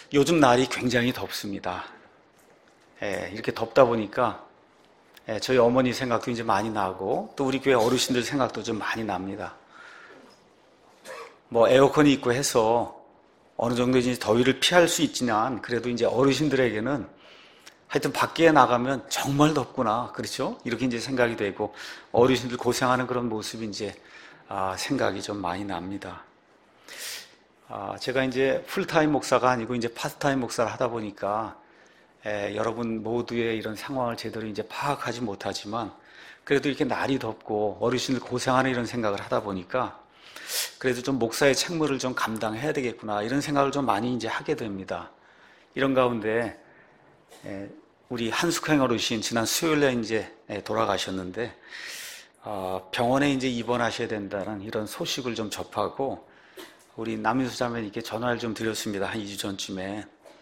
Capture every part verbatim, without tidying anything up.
요즘 날이 굉장히 덥습니다. 예, 이렇게 덥다 보니까 예, 저희 어머니 생각도 이제 많이 나고 또 우리 교회 어르신들 생각도 좀 많이 납니다. 뭐 에어컨이 있고 해서 어느 정도 이제 더위를 피할 수 있지만 그래도 이제 어르신들에게는 하여튼 밖에 나가면 정말 덥구나, 그렇죠? 이렇게 이제 생각이 되고 어르신들 고생하는 그런 모습이 이제 아, 생각이 좀 많이 납니다. 아, 제가 이제 풀타임 목사가 아니고 이제 파트타임 목사를 하다 보니까 에, 여러분 모두의 이런 상황을 제대로 이제 파악하지 못하지만 그래도 이렇게 날이 덥고 어르신들 고생하는 이런 생각을 하다 보니까 그래도 좀 목사의 책무를 좀 감당해야 되겠구나 이런 생각을 좀 많이 이제 하게 됩니다. 이런 가운데 에, 우리 한숙행 어르신 지난 수요일에 이제 돌아가셨는데 어, 병원에 이제 입원하셔야 된다는 이런 소식을 좀 접하고 우리 남인수 자매님께 전화를 좀 드렸습니다. 한 이 주 전쯤에.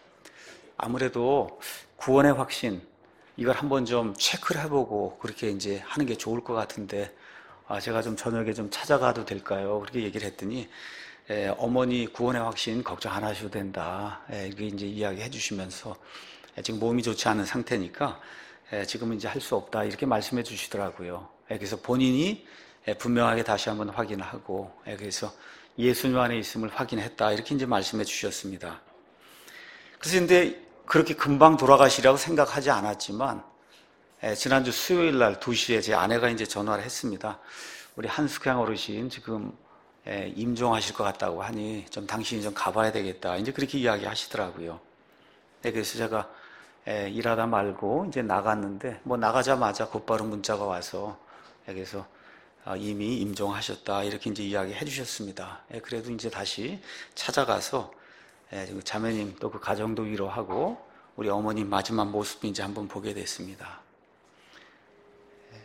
아무래도 구원의 확신, 이걸 한번 좀 체크를 해보고 그렇게 이제 하는 게 좋을 것 같은데, 아, 제가 좀 저녁에 좀 찾아가도 될까요? 그렇게 얘기를 했더니, 에, 어머니 구원의 확신 걱정 안 하셔도 된다. 에, 이렇게 이제 이야기 해주시면서, 에, 지금 몸이 좋지 않은 상태니까, 에, 지금은 이제 할 수 없다. 이렇게 말씀해 주시더라고요. 에, 그래서 본인이 에, 분명하게 다시 한번 확인을 하고, 에, 그래서 예수님 안에 있음을 확인했다. 이렇게 이제 말씀해 주셨습니다. 그래서 근데 그렇게 금방 돌아가시라고 생각하지 않았지만, 에, 지난주 수요일 날 두 시에 제 아내가 이제 전화를 했습니다. 우리 한숙향 어르신 지금 에, 임종하실 것 같다고 하니 좀 당신이 좀 가봐야 되겠다. 이제 그렇게 이야기 하시더라고요. 네, 그래서 제가 에, 일하다 말고 이제 나갔는데, 뭐 나가자마자 곧바로 문자가 와서, 에, 그래서 아, 이미 임종하셨다 이렇게 이제 이야기 해주셨습니다. 예, 그래도 이제 다시 찾아가서 예, 자매님 또 그 가정도 위로하고 우리 어머님 마지막 모습 이제 한번 보게 됐습니다. 예,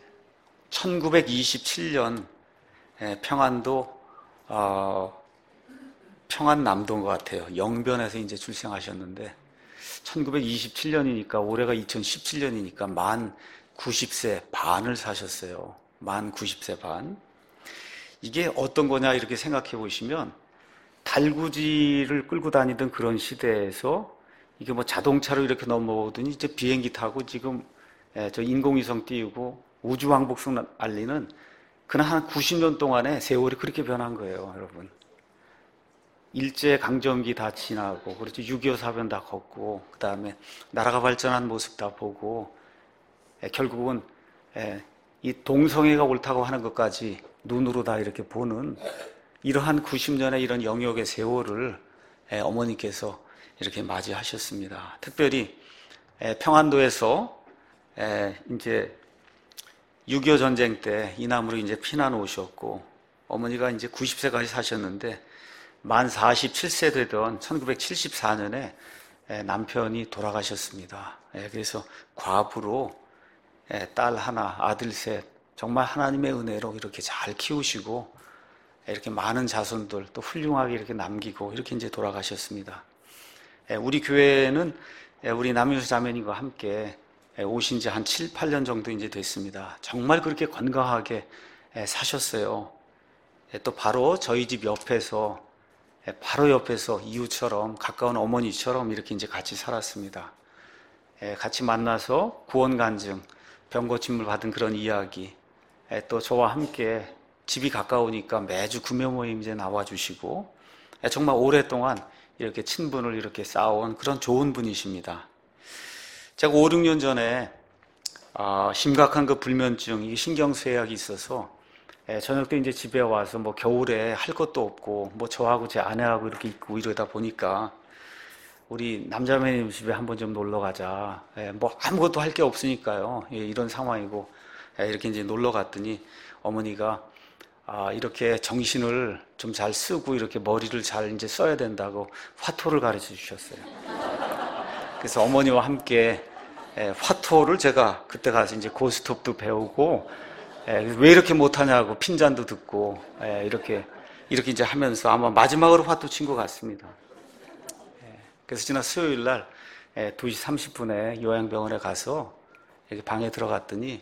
천구백이십칠 년 예, 평안도 어, 평안남도인 것 같아요. 영변에서 이제 출생하셨는데 천구백이십칠 년이니까 올해가 이천십칠 년이니까 만 구십 세 반을 사셨어요. 만 구십 세 반. 이게 어떤 거냐 이렇게 생각해 보시면 달구지를 끌고 다니던 그런 시대에서 이게 뭐 자동차로 이렇게 넘어오더니 이제 비행기 타고 지금 저 인공위성 띄우고 우주왕복선 알리는 그냥 한 구십 년 동안에 세월이 그렇게 변한 거예요, 여러분. 일제강점기 다 지나고, 그렇죠. 육이오 사변 다 걷고, 그 다음에 나라가 발전한 모습 다 보고, 결국은 이 동성애가 옳다고 하는 것까지 눈으로 다 이렇게 보는 이러한 구십 년의 이런 영역의 세월을 어머니께서 이렇게 맞이하셨습니다. 특별히 평안도에서 이제 육이오 전쟁 때 이남으로 이제 피난 오셨고, 어머니가 이제 구십 세까지 사셨는데 만 사십칠 세 되던 천구백칠십사 년에 남편이 돌아가셨습니다. 그래서 과부로 딸 하나, 아들 셋, 정말 하나님의 은혜로 이렇게 잘 키우시고, 이렇게 많은 자손들 또 훌륭하게 이렇게 남기고, 이렇게 이제 돌아가셨습니다. 우리 교회는 우리 남윤수 자매님과 함께 오신 지 한 칠, 팔 년 정도 이제 됐습니다. 정말 그렇게 건강하게 사셨어요. 또 바로 저희 집 옆에서, 바로 옆에서 이웃처럼, 가까운 어머니처럼 이렇게 이제 같이 살았습니다. 같이 만나서 구원 간증, 병 고침을 받은 그런 이야기, 또 저와 함께 집이 가까우니까 매주 금요 모임 이제 나와주시고, 정말 오랫동안 이렇게 친분을 이렇게 쌓아온 그런 좋은 분이십니다. 제가 오, 육 년 전에 아, 심각한 그 불면증, 이 신경쇠약이 있어서 저녁 때 이제 집에 와서 뭐 겨울에 할 것도 없고, 뭐 저하고 제 아내하고 이렇게 있고 이러다 보니까 우리 남자매님 집에 한번 좀 놀러 가자. 예, 뭐 아무것도 할 게 없으니까요. 예, 이런 상황이고, 예, 이렇게 이제 놀러 갔더니 어머니가 아, 이렇게 정신을 좀 잘 쓰고 이렇게 머리를 잘 이제 써야 된다고 화토를 가르쳐 주셨어요. 그래서 어머니와 함께 예, 화토를 제가 그때 가서 이제 고스톱도 배우고, 예, 왜 이렇게 못하냐고 핀잔도 듣고, 예, 이렇게 이렇게 이제 하면서 아마 마지막으로 화토 친 것 같습니다. 그래서 지난 수요일 날 두 시 삼십 분에 요양병원에 가서 여기 방에 들어갔더니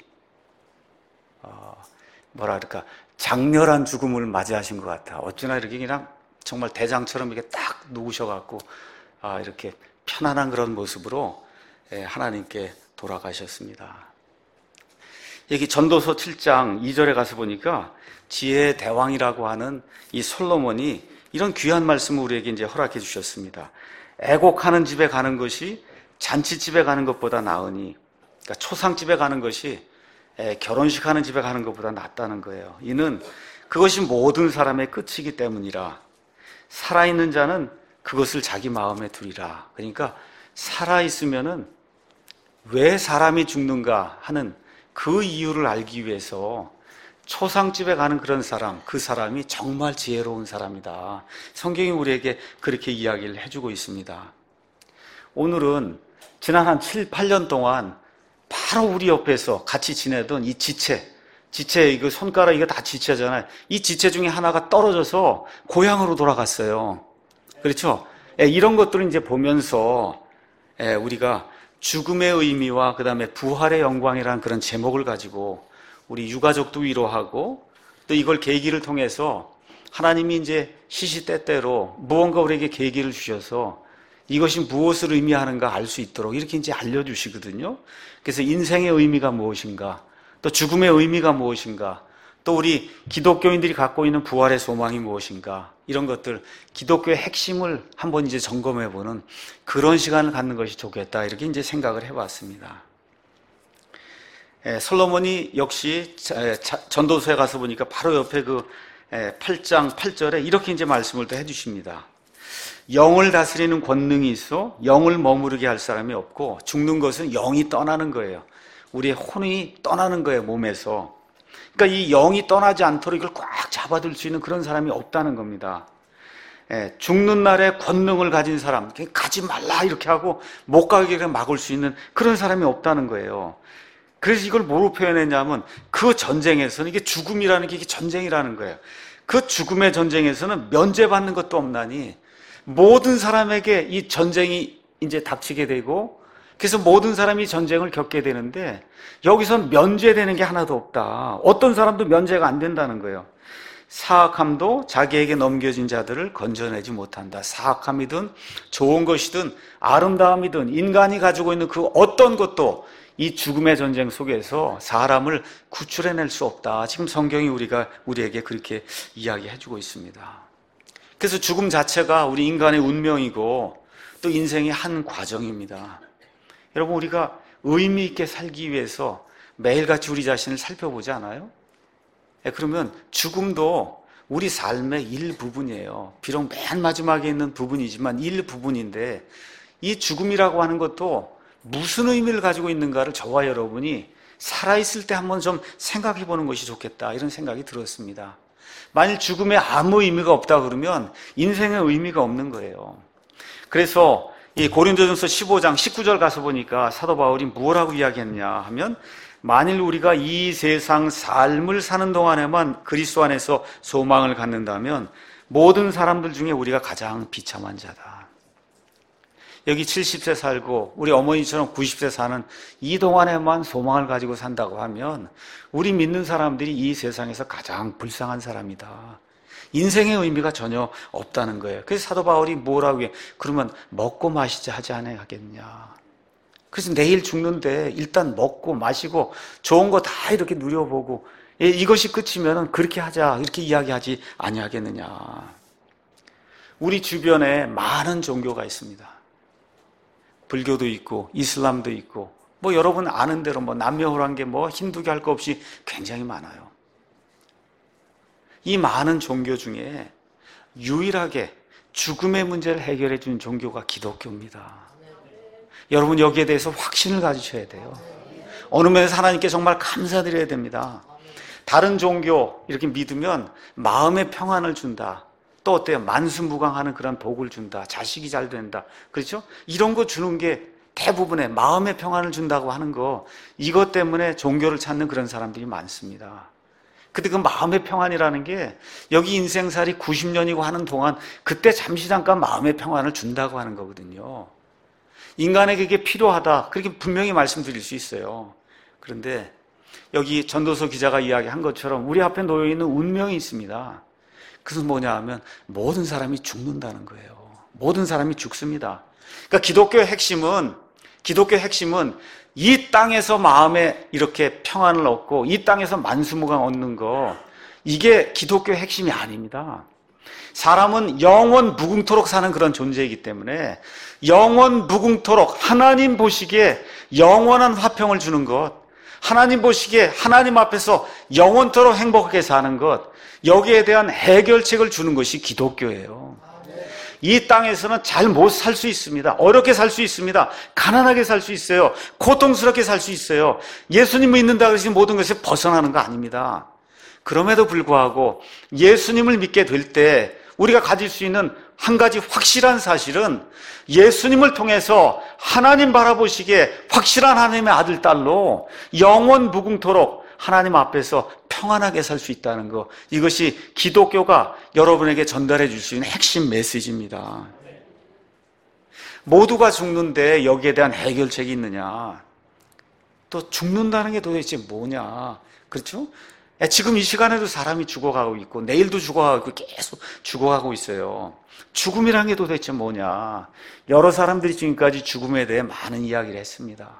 어, 뭐라 그럴까, 장렬한 죽음을 맞이하신 것 같아. 어쩌나 이렇게 그냥 정말 대장처럼 이렇게 딱 누우셔갖고 아, 이렇게 편안한 그런 모습으로 하나님께 돌아가셨습니다. 여기 전도서 칠 장 이 절에 가서 보니까 지혜의 대왕이라고 하는 이 솔로몬이 이런 귀한 말씀을 우리에게 이제 허락해 주셨습니다. 애곡하는 집에 가는 것이 잔치집에 가는 것보다 나으니, 그러니까 초상집에 가는 것이 결혼식 하는 집에 가는 것보다 낫다는 거예요. 이는 그것이 모든 사람의 끝이기 때문이라. 살아있는 자는 그것을 자기 마음에 두리라. 그러니까 살아있으면은 왜 사람이 죽는가 하는 그 이유를 알기 위해서 초상집에 가는 그런 사람, 그 사람이 정말 지혜로운 사람이다. 성경이 우리에게 그렇게 이야기를 해주고 있습니다. 오늘은 지난 한 칠, 팔 년 동안 바로 우리 옆에서 같이 지내던 이 지체, 지체, 이거 손가락 이거 다 지체잖아요. 이 지체 중에 하나가 떨어져서 고향으로 돌아갔어요. 그렇죠? 이런 것들을 이제 보면서 우리가 죽음의 의미와 그 다음에 부활의 영광이라는 그런 제목을 가지고 우리 유가족도 위로하고 또 이걸 계기를 통해서 하나님이 이제 시시때때로 무언가 우리에게 계기를 주셔서 이것이 무엇을 의미하는가 알 수 있도록 이렇게 이제 알려주시거든요. 그래서 인생의 의미가 무엇인가, 또 죽음의 의미가 무엇인가, 또 우리 기독교인들이 갖고 있는 부활의 소망이 무엇인가, 이런 것들 기독교의 핵심을 한번 이제 점검해보는 그런 시간을 갖는 것이 좋겠다, 이렇게 이제 생각을 해봤습니다. 솔로몬이 역시 전도서에 가서 보니까 바로 옆에 그 팔 장 팔 절에 이렇게 이제 말씀을 또 해주십니다. 영을 다스리는 권능이 있어 영을 머무르게 할 사람이 없고, 죽는 것은 영이 떠나는 거예요. 우리의 혼이 떠나는 거예요, 몸에서. 그러니까 이 영이 떠나지 않도록 이걸 꽉 잡아둘 수 있는 그런 사람이 없다는 겁니다. 예, 죽는 날에 권능을 가진 사람, 가지 말라 이렇게 하고 못 가게 막을 수 있는 그런 사람이 없다는 거예요. 그래서 이걸 뭐로 표현했냐면 그 전쟁에서는 이게 죽음이라는 게 이게 전쟁이라는 거예요. 그 죽음의 전쟁에서는 면제받는 것도 없나니 모든 사람에게 이 전쟁이 이제 닥치게 되고, 그래서 모든 사람이 전쟁을 겪게 되는데 여기선 면제되는 게 하나도 없다. 어떤 사람도 면제가 안 된다는 거예요. 사악함도 자기에게 넘겨진 자들을 건져내지 못한다. 사악함이든 좋은 것이든 아름다움이든 인간이 가지고 있는 그 어떤 것도 이 죽음의 전쟁 속에서 사람을 구출해낼 수 없다. 지금 성경이 우리가 우리에게 그렇게 이야기해주고 있습니다. 그래서 죽음 자체가 우리 인간의 운명이고 또 인생의 한 과정입니다. 여러분, 우리가 의미 있게 살기 위해서 매일같이 우리 자신을 살펴보지 않아요? 그러면 죽음도 우리 삶의 일부분이에요. 비록 맨 마지막에 있는 부분이지만 일부분인데, 이 죽음이라고 하는 것도 무슨 의미를 가지고 있는가를 저와 여러분이 살아있을 때 한번 좀 생각해 보는 것이 좋겠다, 이런 생각이 들었습니다. 만일 죽음에 아무 의미가 없다 그러면 인생의 의미가 없는 거예요. 그래서 이 고린도전서 십오 장 십구 절 가서 보니까 사도 바울이 뭐라고 이야기했냐 하면, 만일 우리가 이 세상 삶을 사는 동안에만 그리스도 안에서 소망을 갖는다면 모든 사람들 중에 우리가 가장 비참한 자다. 여기 칠십 세 살고 우리 어머니처럼 구십 세 사는 이 동안에만 소망을 가지고 산다고 하면 우리 믿는 사람들이 이 세상에서 가장 불쌍한 사람이다. 인생의 의미가 전혀 없다는 거예요. 그래서 사도 바울이 뭐라고 해? 그러면 먹고 마시자 하지 않아야겠냐. 그래서 내일 죽는데 일단 먹고 마시고 좋은 거 다 이렇게 누려보고 이것이 끝이면 그렇게 하자, 이렇게 이야기하지 아니하겠느냐. 우리 주변에 많은 종교가 있습니다. 불교도 있고 이슬람도 있고 뭐 여러분 아는 대로 뭐 남녀호란계 뭐 힌두교 할 거 없이 굉장히 많아요. 이 많은 종교 중에 유일하게 죽음의 문제를 해결해 준 종교가 기독교입니다. 여러분, 여기에 대해서 확신을 가지셔야 돼요. 어느 면에서 하나님께 정말 감사드려야 됩니다. 다른 종교 이렇게 믿으면 마음의 평안을 준다. 또 어때요? 만수무강하는 그런 복을 준다. 자식이 잘 된다. 그렇죠? 이런 거 주는 게 대부분의 마음의 평안을 준다고 하는 거, 이것 때문에 종교를 찾는 그런 사람들이 많습니다. 근데 그 마음의 평안이라는 게 여기 인생살이 구십 년이고 하는 동안 그때 잠시 잠깐 마음의 평안을 준다고 하는 거거든요. 인간에게 그게 필요하다, 그렇게 분명히 말씀드릴 수 있어요. 그런데 여기 전도서 기자가 이야기한 것처럼 우리 앞에 놓여있는 운명이 있습니다. 그것은 뭐냐 하면 모든 사람이 죽는다는 거예요. 모든 사람이 죽습니다. 그러니까 기독교의 핵심은 기독교의 핵심은 이 땅에서 마음에 이렇게 평안을 얻고 이 땅에서 만수무강 얻는 거, 이게 기독교의 핵심이 아닙니다. 사람은 영원 무궁토록 사는 그런 존재이기 때문에 영원 무궁토록 하나님 보시기에 영원한 화평을 주는 것, 하나님 보시기에 하나님 앞에서 영원토록 행복하게 사는 것, 여기에 대한 해결책을 주는 것이 기독교예요. 이 땅에서는 잘 못 살 수 있습니다. 어렵게 살 수 있습니다. 가난하게 살 수 있어요. 고통스럽게 살 수 있어요. 예수님을 믿는다고 해서 모든 것이 벗어나는 거 아닙니다. 그럼에도 불구하고 예수님을 믿게 될 때 우리가 가질 수 있는 한 가지 확실한 사실은 예수님을 통해서 하나님 바라보시기에 확실한 하나님의 아들, 딸로 영원 무궁토록 하나님 앞에서 평안하게 살 수 있다는 것, 이것이 기독교가 여러분에게 전달해 줄 수 있는 핵심 메시지입니다. 모두가 죽는데 여기에 대한 해결책이 있느냐? 또 죽는다는 게 도대체 뭐냐? 그렇죠? 지금 이 시간에도 사람이 죽어가고 있고 내일도 죽어가고 있고 계속 죽어가고 있어요. 죽음이란 게 도대체 뭐냐? 여러 사람들이 지금까지 죽음에 대해 많은 이야기를 했습니다.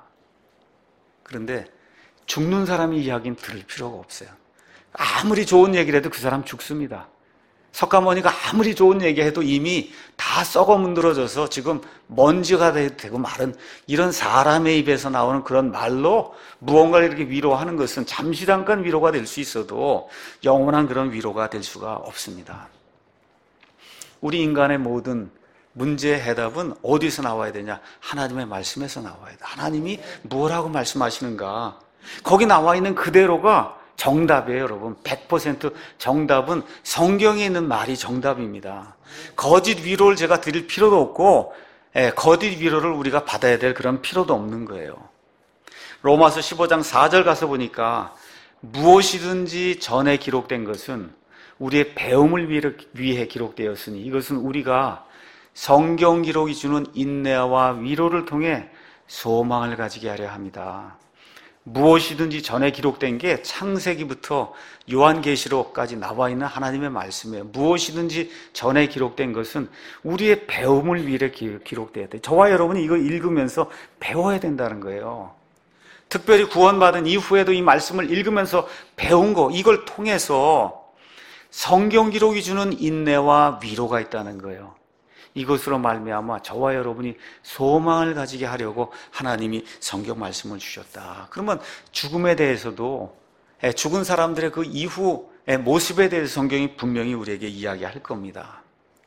그런데 죽는 사람의 이야기는 들을 필요가 없어요. 아무리 좋은 얘기를 해도 그 사람 죽습니다. 석가모니가 아무리 좋은 얘기해도 이미 다 썩어 문드러져서 지금 먼지가 되고 마른 이런 사람의 입에서 나오는 그런 말로 무언가를 이렇게 위로하는 것은 잠시 잠깐 위로가 될 수 있어도 영원한 그런 위로가 될 수가 없습니다. 우리 인간의 모든 문제의 해답은 어디서 나와야 되냐? 하나님의 말씀에서 나와야 돼. 하나님이 뭐라고 말씀하시는가? 거기 나와 있는 그대로가 정답이에요, 여러분. 백 퍼센트 정답은 성경에 있는 말이 정답입니다. 거짓 위로를 제가 드릴 필요도 없고, 예, 거짓 위로를 우리가 받아야 될 그런 필요도 없는 거예요. 로마서 십오 장 사 절 가서 보니까 무엇이든지 전에 기록된 것은 우리의 배움을 위해 기록되었으니 이것은 우리가 성경 기록이 주는 인내와 위로를 통해 소망을 가지게 하려 합니다. 무엇이든지 전에 기록된 게 창세기부터 요한계시록까지 나와 있는 하나님의 말씀이에요. 무엇이든지 전에 기록된 것은 우리의 배움을 위해 기록돼야 돼요. 저와 여러분이 이걸 읽으면서 배워야 된다는 거예요. 특별히 구원받은 이후에도 이 말씀을 읽으면서 배운 거, 이걸 통해서 성경 기록이 주는 인내와 위로가 있다는 거예요. 이것으로 말미암아 저와 여러분이 소망을 가지게 하려고 하나님이 성경 말씀을 주셨다. 그러면 죽음에 대해서도, 죽은 사람들의 그 이후의 모습에 대해서 성경이 분명히 우리에게 이야기할 겁니다.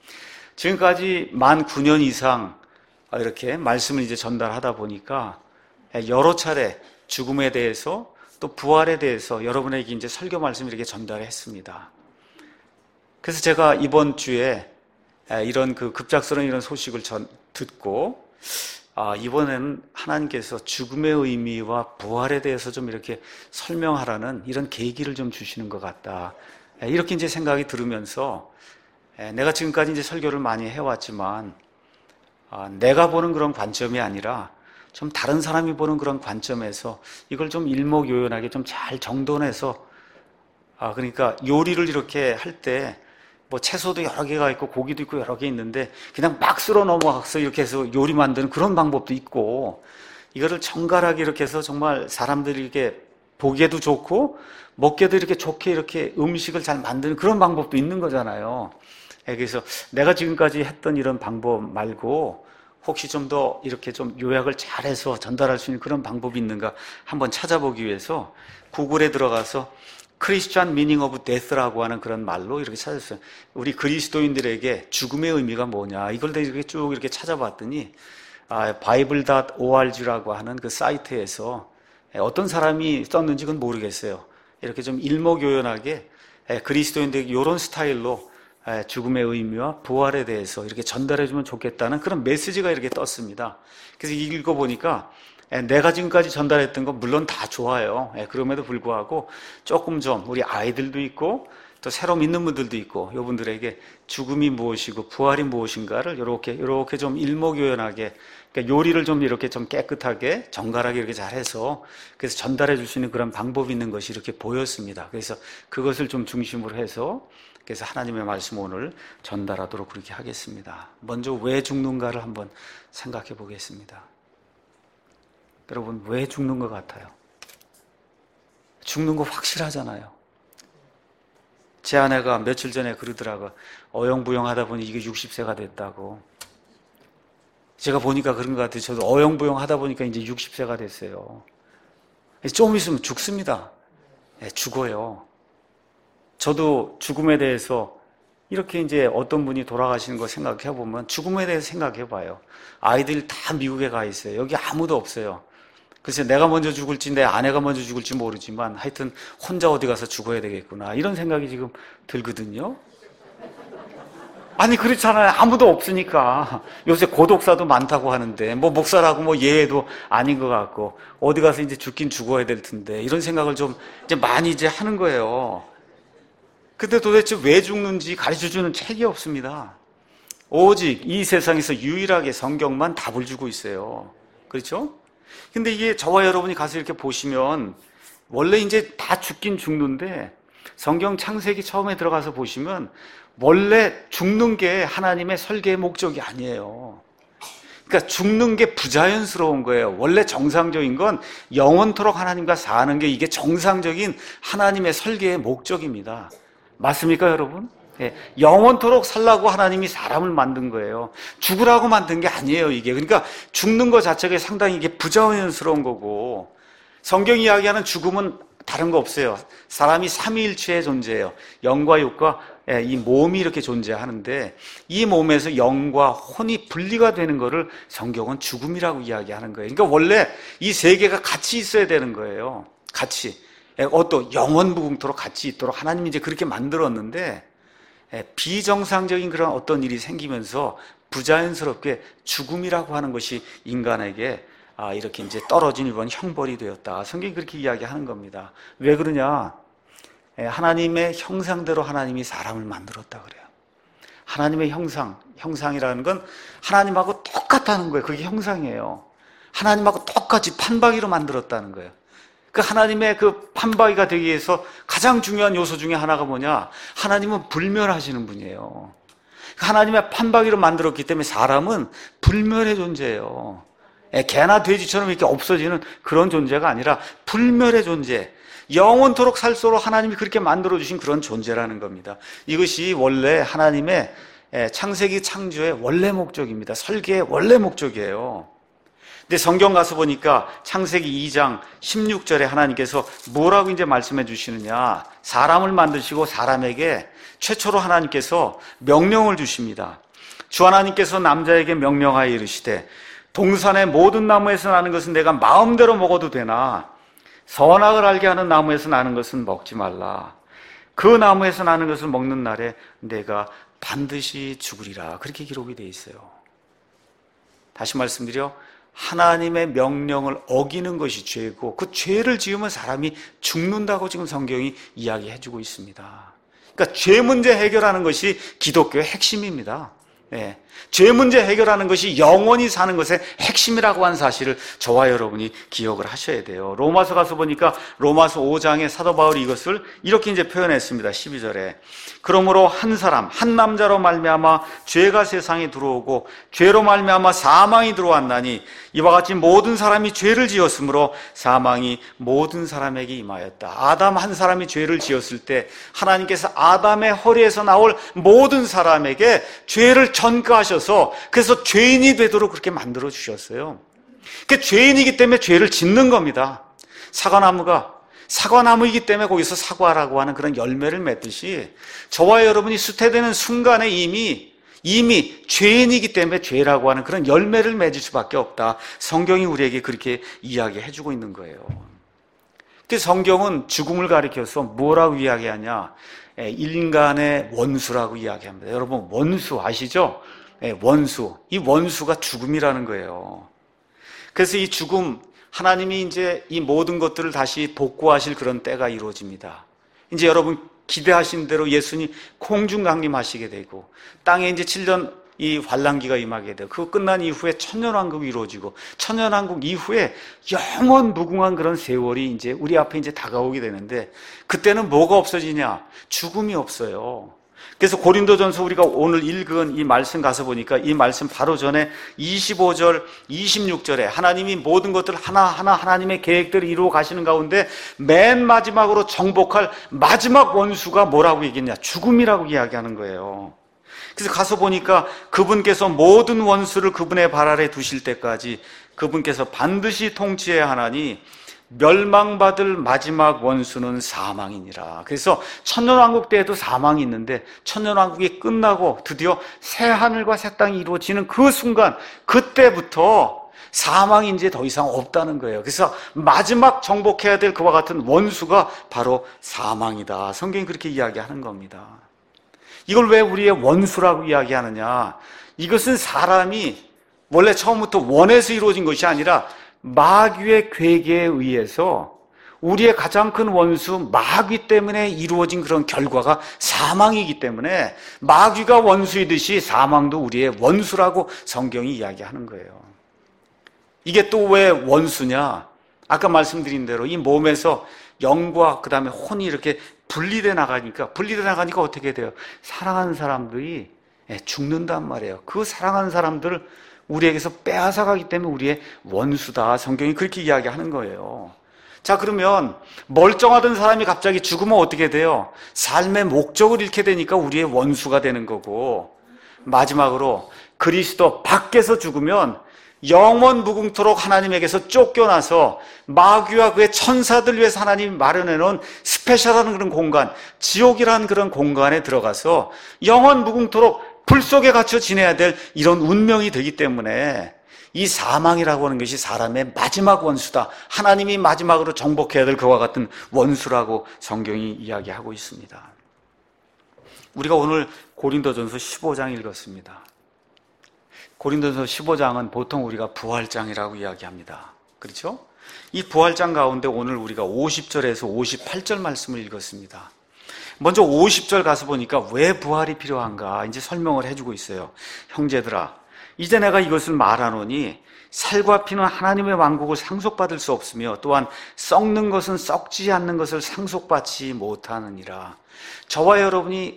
지금까지 만 구 년 이상 이렇게 말씀을 이제 전달하다 보니까 여러 차례 죽음에 대해서 또 부활에 대해서 여러분에게 이제 설교 말씀을 이렇게 전달했습니다. 그래서 제가 이번 주에 이런 그 급작스러운 이런 소식을 전 듣고, 아, 이번에는 하나님께서 죽음의 의미와 부활에 대해서 좀 이렇게 설명하라는 이런 계기를 좀 주시는 것 같다. 이렇게 이제 생각이 들으면서, 내가 지금까지 이제 설교를 많이 해왔지만, 아, 내가 보는 그런 관점이 아니라 좀 다른 사람이 보는 그런 관점에서 이걸 좀 일목요연하게 좀 잘 정돈해서, 아, 그러니까 요리를 이렇게 할 때 뭐 채소도 여러 개가 있고 고기도 있고 여러 개 있는데 그냥 막 쓸어 넘어가서 이렇게 해서 요리 만드는 그런 방법도 있고, 이거를 정갈하게 이렇게 해서 정말 사람들이 이렇게 보기에도 좋고 먹기에도 이렇게 좋게 이렇게 음식을 잘 만드는 그런 방법도 있는 거잖아요. 그래서 내가 지금까지 했던 이런 방법 말고 혹시 좀 더 이렇게 좀 요약을 잘해서 전달할 수 있는 그런 방법이 있는가 한번 찾아보기 위해서 구글에 들어가서 크리스찬 미닝 오브 데스라고 하는 그런 말로 이렇게 찾았어요. 우리 그리스도인들에게 죽음의 의미가 뭐냐, 이걸 이렇게 쭉 이렇게 찾아봤더니 아, 바이블 닷 오알지라고 하는 그 사이트에서 어떤 사람이 썼는지 그건 모르겠어요. 이렇게 좀 일목요연하게 그리스도인들에게 이런 스타일로 죽음의 의미와 부활에 대해서 이렇게 전달해주면 좋겠다는 그런 메시지가 이렇게 떴습니다. 그래서 읽어보니까 내가 지금까지 전달했던 건 물론 다 좋아요. 그럼에도 불구하고 조금 좀 우리 아이들도 있고 또 새로 믿는 분들도 있고 이분들에게 죽음이 무엇이고 부활이 무엇인가를 이렇게 이렇게 좀 일목요연하게, 그러니까 요리를 좀 이렇게 좀 깨끗하게 정갈하게 이렇게 잘해서 그래서 전달해 줄 수 있는 그런 방법이 있는 것이 이렇게 보였습니다. 그래서 그것을 좀 중심으로 해서 그래서 하나님의 말씀 오늘 전달하도록 그렇게 하겠습니다. 먼저 왜 죽는가를 한번 생각해 보겠습니다. 여러분, 왜 죽는 것 같아요? 죽는 거 확실하잖아요. 제 아내가 며칠 전에 그러더라고요. 어영부영 하다 보니 이게 육십 세가 됐다고. 제가 보니까 그런 것 같아요. 저도 어영부영 하다 보니까 이제 육십 세가 됐어요. 좀 있으면 죽습니다. 네, 죽어요. 저도 죽음에 대해서 이렇게 이제 어떤 분이 돌아가시는 거 생각해 보면 죽음에 대해서 생각해 봐요. 아이들 다 미국에 가 있어요. 여기 아무도 없어요. 그래서 내가 먼저 죽을지 내 아내가 먼저 죽을지 모르지만 하여튼 혼자 어디 가서 죽어야 되겠구나 이런 생각이 지금 들거든요. 아니 그렇잖아요. 아무도 없으니까. 요새 고독사도 많다고 하는데 뭐 목사라고 뭐 예외도 아닌 것 같고 어디 가서 이제 죽긴 죽어야 될 텐데 이런 생각을 좀 이제 많이 이제 하는 거예요. 근데 도대체 왜 죽는지 가르쳐주는 책이 없습니다. 오직 이 세상에서 유일하게 성경만 답을 주고 있어요. 그렇죠? 근데 이게 저와 여러분이 가서 이렇게 보시면 원래 이제 다 죽긴 죽는데 성경 창세기 처음에 들어가서 보시면 원래 죽는 게 하나님의 설계의 목적이 아니에요. 그러니까 죽는 게 부자연스러운 거예요. 원래 정상적인 건 영원토록 하나님과 사는 게 이게 정상적인 하나님의 설계의 목적입니다. 맞습니까, 여러분? 예, 영원토록 살라고 하나님이 사람을 만든 거예요. 죽으라고 만든 게 아니에요, 이게. 그러니까 죽는 것 자체가 상당히 이게 부자연스러운 거고, 성경이 이야기하는 죽음은 다른 거 없어요. 사람이 삼위일체의 존재예요. 영과 육과 이 몸이 이렇게 존재하는데 이 몸에서 영과 혼이 분리가 되는 거를 성경은 죽음이라고 이야기하는 거예요. 그러니까 원래 이 세 개가 같이 있어야 되는 거예요. 같이. 어떤 영원무궁토록 같이 있도록 하나님이 이제 그렇게 만들었는데 비정상적인 그런 어떤 일이 생기면서 부자연스럽게 죽음이라고 하는 것이 인간에게 이렇게 이제 떨어진 이번 형벌이 되었다. 성경이 그렇게 이야기하는 겁니다. 왜 그러냐? 하나님의 형상대로 하나님이 사람을 만들었다 그래요. 하나님의 형상, 형상이라는 건 하나님하고 똑같다는 거예요. 그게 형상이에요. 하나님하고 똑같이 판박이로 만들었다는 거예요. 그 하나님의 그 판박이가 되기 위해서 가장 중요한 요소 중에 하나가 뭐냐? 하나님은 불멸하시는 분이에요. 하나님의 판박이로 만들었기 때문에 사람은 불멸의 존재예요. 개나 돼지처럼 이렇게 없어지는 그런 존재가 아니라 불멸의 존재, 영원토록 살도록 하나님이 그렇게 만들어주신 그런 존재라는 겁니다. 이것이 원래 하나님의 창세기 창조의 원래 목적입니다. 설계의 원래 목적이에요. 근데 성경 가서 보니까 창세기 이 장 십육 절에 하나님께서 뭐라고 이제 말씀해 주시느냐? 사람을 만드시고 사람에게 최초로 하나님께서 명령을 주십니다. 주 하나님께서 남자에게 명령하여 이르시되 동산의 모든 나무에서 나는 것은 내가 마음대로 먹어도 되나 선악을 알게 하는 나무에서 나는 것은 먹지 말라. 그 나무에서 나는 것을 먹는 날에 내가 반드시 죽으리라. 그렇게 기록이 되어 있어요. 다시 말씀드려 하나님의 명령을 어기는 것이 죄고 그 죄를 지으면 사람이 죽는다고 지금 성경이 이야기해주고 있습니다. 그러니까 죄 문제 해결하는 것이 기독교의 핵심입니다. 네. 죄 문제 해결하는 것이 영원히 사는 것의 핵심이라고 하는 사실을 저와 여러분이 기억을 하셔야 돼요. 로마서 가서 보니까 로마서 오 장에 사도 바울이 이것을 이렇게 이제 표현했습니다. 십이 절에 그러므로 한 사람 한 남자로 말미암아 죄가 세상에 들어오고 죄로 말미암아 사망이 들어왔나니 이와 같이 모든 사람이 죄를 지었으므로 사망이 모든 사람에게 임하였다. 아담 한 사람이 죄를 지었을 때 하나님께서 아담의 허리에서 나올 모든 사람에게 죄를 전가하셔서 그래서 죄인이 되도록 그렇게 만들어 주셨어요. 그 죄인이기 때문에 죄를 짓는 겁니다. 사과나무가 사과나무이기 때문에 거기서 사과라고 하는 그런 열매를 맺듯이 저와 여러분이 수태되는 순간에 이미 이미 죄인이기 때문에 죄라고 하는 그런 열매를 맺을 수밖에 없다. 성경이 우리에게 그렇게 이야기해주고 있는 거예요. 그래서 성경은 죽음을 가리켜서 뭐라고 이야기하냐? 인간의 원수라고 이야기합니다. 여러분 원수 아시죠? 원수. 이 원수가 죽음이라는 거예요. 그래서 이 죽음 하나님이 이제 이 모든 것들을 다시 복구하실 그런 때가 이루어집니다. 이제 여러분 기대하신 대로 예수님 공중 강림하시게 되고 땅에 이제 칠 년 이 환란기가 임하게 되고 그거 끝난 이후에 천년왕국이 이루어지고 천년왕국 이후에 영원 무궁한 그런 세월이 이제 우리 앞에 이제 다가오게 되는데 그때는 뭐가 없어지냐? 죽음이 없어요. 그래서 고린도전서 우리가 오늘 읽은 이 말씀 가서 보니까 이 말씀 바로 전에 이십오 절, 이십육 절에 하나님이 모든 것들 하나하나 하나님의 계획대로 이루어 가시는 가운데 맨 마지막으로 정복할 마지막 원수가 뭐라고 얘기했냐? 죽음이라고 이야기하는 거예요. 그래서 가서 보니까 그분께서 모든 원수를 그분의 발 아래 두실 때까지 그분께서 반드시 통치해야 하나니 멸망받을 마지막 원수는 사망이니라. 그래서 천년왕국 때에도 사망이 있는데 천년왕국이 끝나고 드디어 새 하늘과 새 땅이 이루어지는 그 순간, 그때부터 사망이 이제 더 이상 없다는 거예요. 그래서 마지막 정복해야 될 그와 같은 원수가 바로 사망이다. 성경이 그렇게 이야기하는 겁니다. 이걸 왜 우리의 원수라고 이야기하느냐? 이것은 사람이 원래 처음부터 원해서 이루어진 것이 아니라 마귀의 괴계에 의해서 우리의 가장 큰 원수 마귀 때문에 이루어진 그런 결과가 사망이기 때문에 마귀가 원수이듯이 사망도 우리의 원수라고 성경이 이야기하는 거예요. 이게 또 왜 원수냐? 아까 말씀드린 대로 이 몸에서 영과 그 다음에 혼이 이렇게 분리돼 나가니까 분리돼 나가니까 어떻게 돼요? 사랑하는 사람들이 죽는단 말이에요. 그 사랑하는 사람들을 우리에게서 빼앗아가기 때문에 우리의 원수다. 성경이 그렇게 이야기하는 거예요. 자, 그러면 멀쩡하던 사람이 갑자기 죽으면 어떻게 돼요? 삶의 목적을 잃게 되니까 우리의 원수가 되는 거고, 마지막으로 그리스도 밖에서 죽으면 영원 무궁토록 하나님에게서 쫓겨나서 마귀와 그의 천사들 위해서 하나님이 마련해 놓은 스페셜한 그런 공간, 지옥이라는 그런 공간에 들어가서 영원 무궁토록 불 속에 갇혀 지내야 될 이런 운명이 되기 때문에 이 사망이라고 하는 것이 사람의 마지막 원수다. 하나님이 마지막으로 정복해야 될 그와 같은 원수라고 성경이 이야기하고 있습니다. 우리가 오늘 고린도전서 십오 장 읽었습니다. 고린도전서 십오 장은 보통 우리가 부활장이라고 이야기합니다. 그렇죠? 이 부활장 가운데 오늘 우리가 오십 절에서 오십팔 절 말씀을 읽었습니다. 먼저 오십 절 가서 보니까 왜 부활이 필요한가 이제 설명을 해주고 있어요. 형제들아, 이제 내가 이것을 말하노니 살과 피는 하나님의 왕국을 상속받을 수 없으며 또한 썩는 것은 썩지 않는 것을 상속받지 못하느니라. 저와 여러분이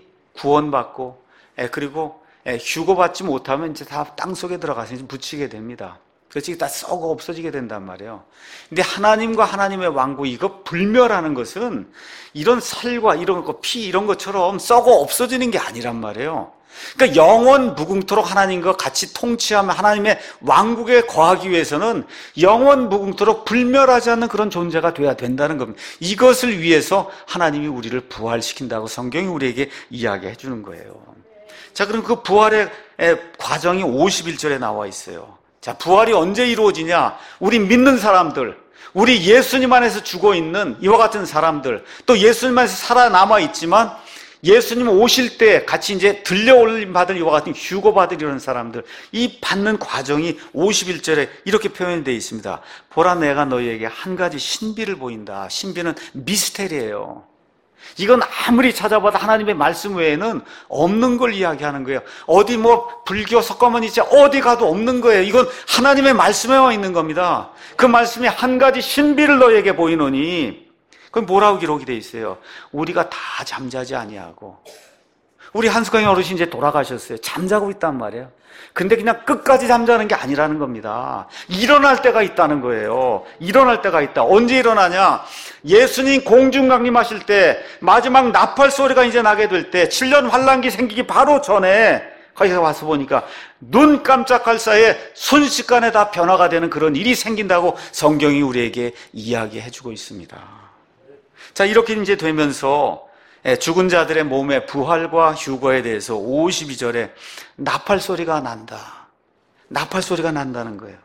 구원받고 그리고 휴거받지 못하면 이제 다 땅속에 들어가서 이제 묻히게 됩니다. 그렇지, 다 썩어 없어지게 된단 말이에요. 근데 하나님과 하나님의 왕국, 이거 불멸하는 것은 이런 살과 이런 거, 피 이런 것처럼 썩어 없어지는 게 아니란 말이에요. 그러니까 영원 무궁토록 하나님과 같이 통치하며 하나님의 왕국에 거하기 위해서는 영원 무궁토록 불멸하지 않는 그런 존재가 돼야 된다는 겁니다. 이것을 위해서 하나님이 우리를 부활시킨다고 성경이 우리에게 이야기해 주는 거예요. 자, 그럼 그 부활의 과정이 오십일 절에 나와 있어요. 자, 부활이 언제 이루어지냐? 우리 믿는 사람들, 우리 예수님 안에서 죽어 있는 이와 같은 사람들, 또 예수님 안에서 살아남아 있지만 예수님 오실 때 같이 이제 들려올림 받을 이와 같은 휴거 받을 이런 사람들, 이 받는 과정이 오십일 절에 이렇게 표현되어 있습니다. 보라, 내가 너희에게 한 가지 신비를 보인다. 신비는 미스테리예요. 이건 아무리 찾아봐도 하나님의 말씀 외에는 없는 걸 이야기하는 거예요. 어디 뭐 불교 석가모니 진짜 어디 가도 없는 거예요. 이건 하나님의 말씀에만 있는 겁니다. 그 말씀이 한 가지 신비를 너에게 보이노니, 그럼 뭐라고 기록이 되어 있어요? 우리가 다 잠자지 아니하고, 우리 한숙강의 어르신 이제 돌아가셨어요. 잠자고 있단 말이에요. 근데 그냥 끝까지 잠자는 게 아니라는 겁니다. 일어날 때가 있다는 거예요. 일어날 때가 있다. 언제 일어나냐? 예수님 공중강림하실 때, 마지막 나팔 소리가 이제 나게 될 때, 칠 년 환란기 생기기 바로 전에 거기서 와서 보니까 눈 깜짝할 사이에 순식간에 다 변화가 되는 그런 일이 생긴다고 성경이 우리에게 이야기해 주고 있습니다. 자, 이렇게 이제 되면서 죽은 자들의 몸의 부활과 휴거에 대해서 오십이 절에 나팔 소리가 난다. 나팔 소리가 난다는 거예요.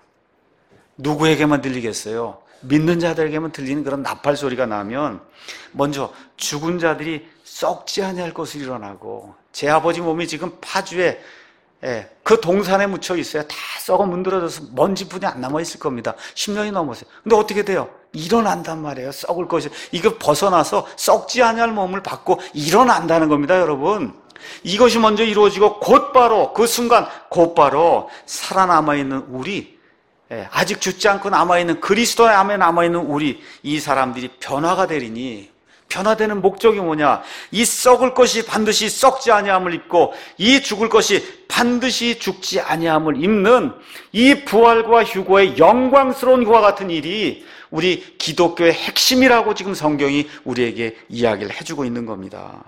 누구에게만 들리겠어요? 믿는 자들에게만 들리는 그런 나팔 소리가 나면 먼저 죽은 자들이 썩지 아니할 것을 일어나고, 제 아버지 몸이 지금 파주에 그 동산에 묻혀 있어요. 다 썩어 문드러져서 먼지뿐이 안 남아있을 겁니다. 십 년이 넘었어요. 근데 어떻게 돼요? 일어난단 말이에요. 썩을 것이. 이거 벗어나서 썩지 아니할 몸을 받고 일어난다는 겁니다, 여러분. 이것이 먼저 이루어지고 곧바로 그 순간 곧바로 살아남아있는 우리, 아직 죽지 않고 남아있는 그리스도 안에 남아있는 우리, 이 사람들이 변화가 되리니, 변화되는 목적이 뭐냐? 이 썩을 것이 반드시 썩지 아니함을 입고 이 죽을 것이 반드시 죽지 아니함을 입는 이 부활과 휴거의 영광스러운 그와 같은 일이 우리 기독교의 핵심이라고 지금 성경이 우리에게 이야기를 해주고 있는 겁니다.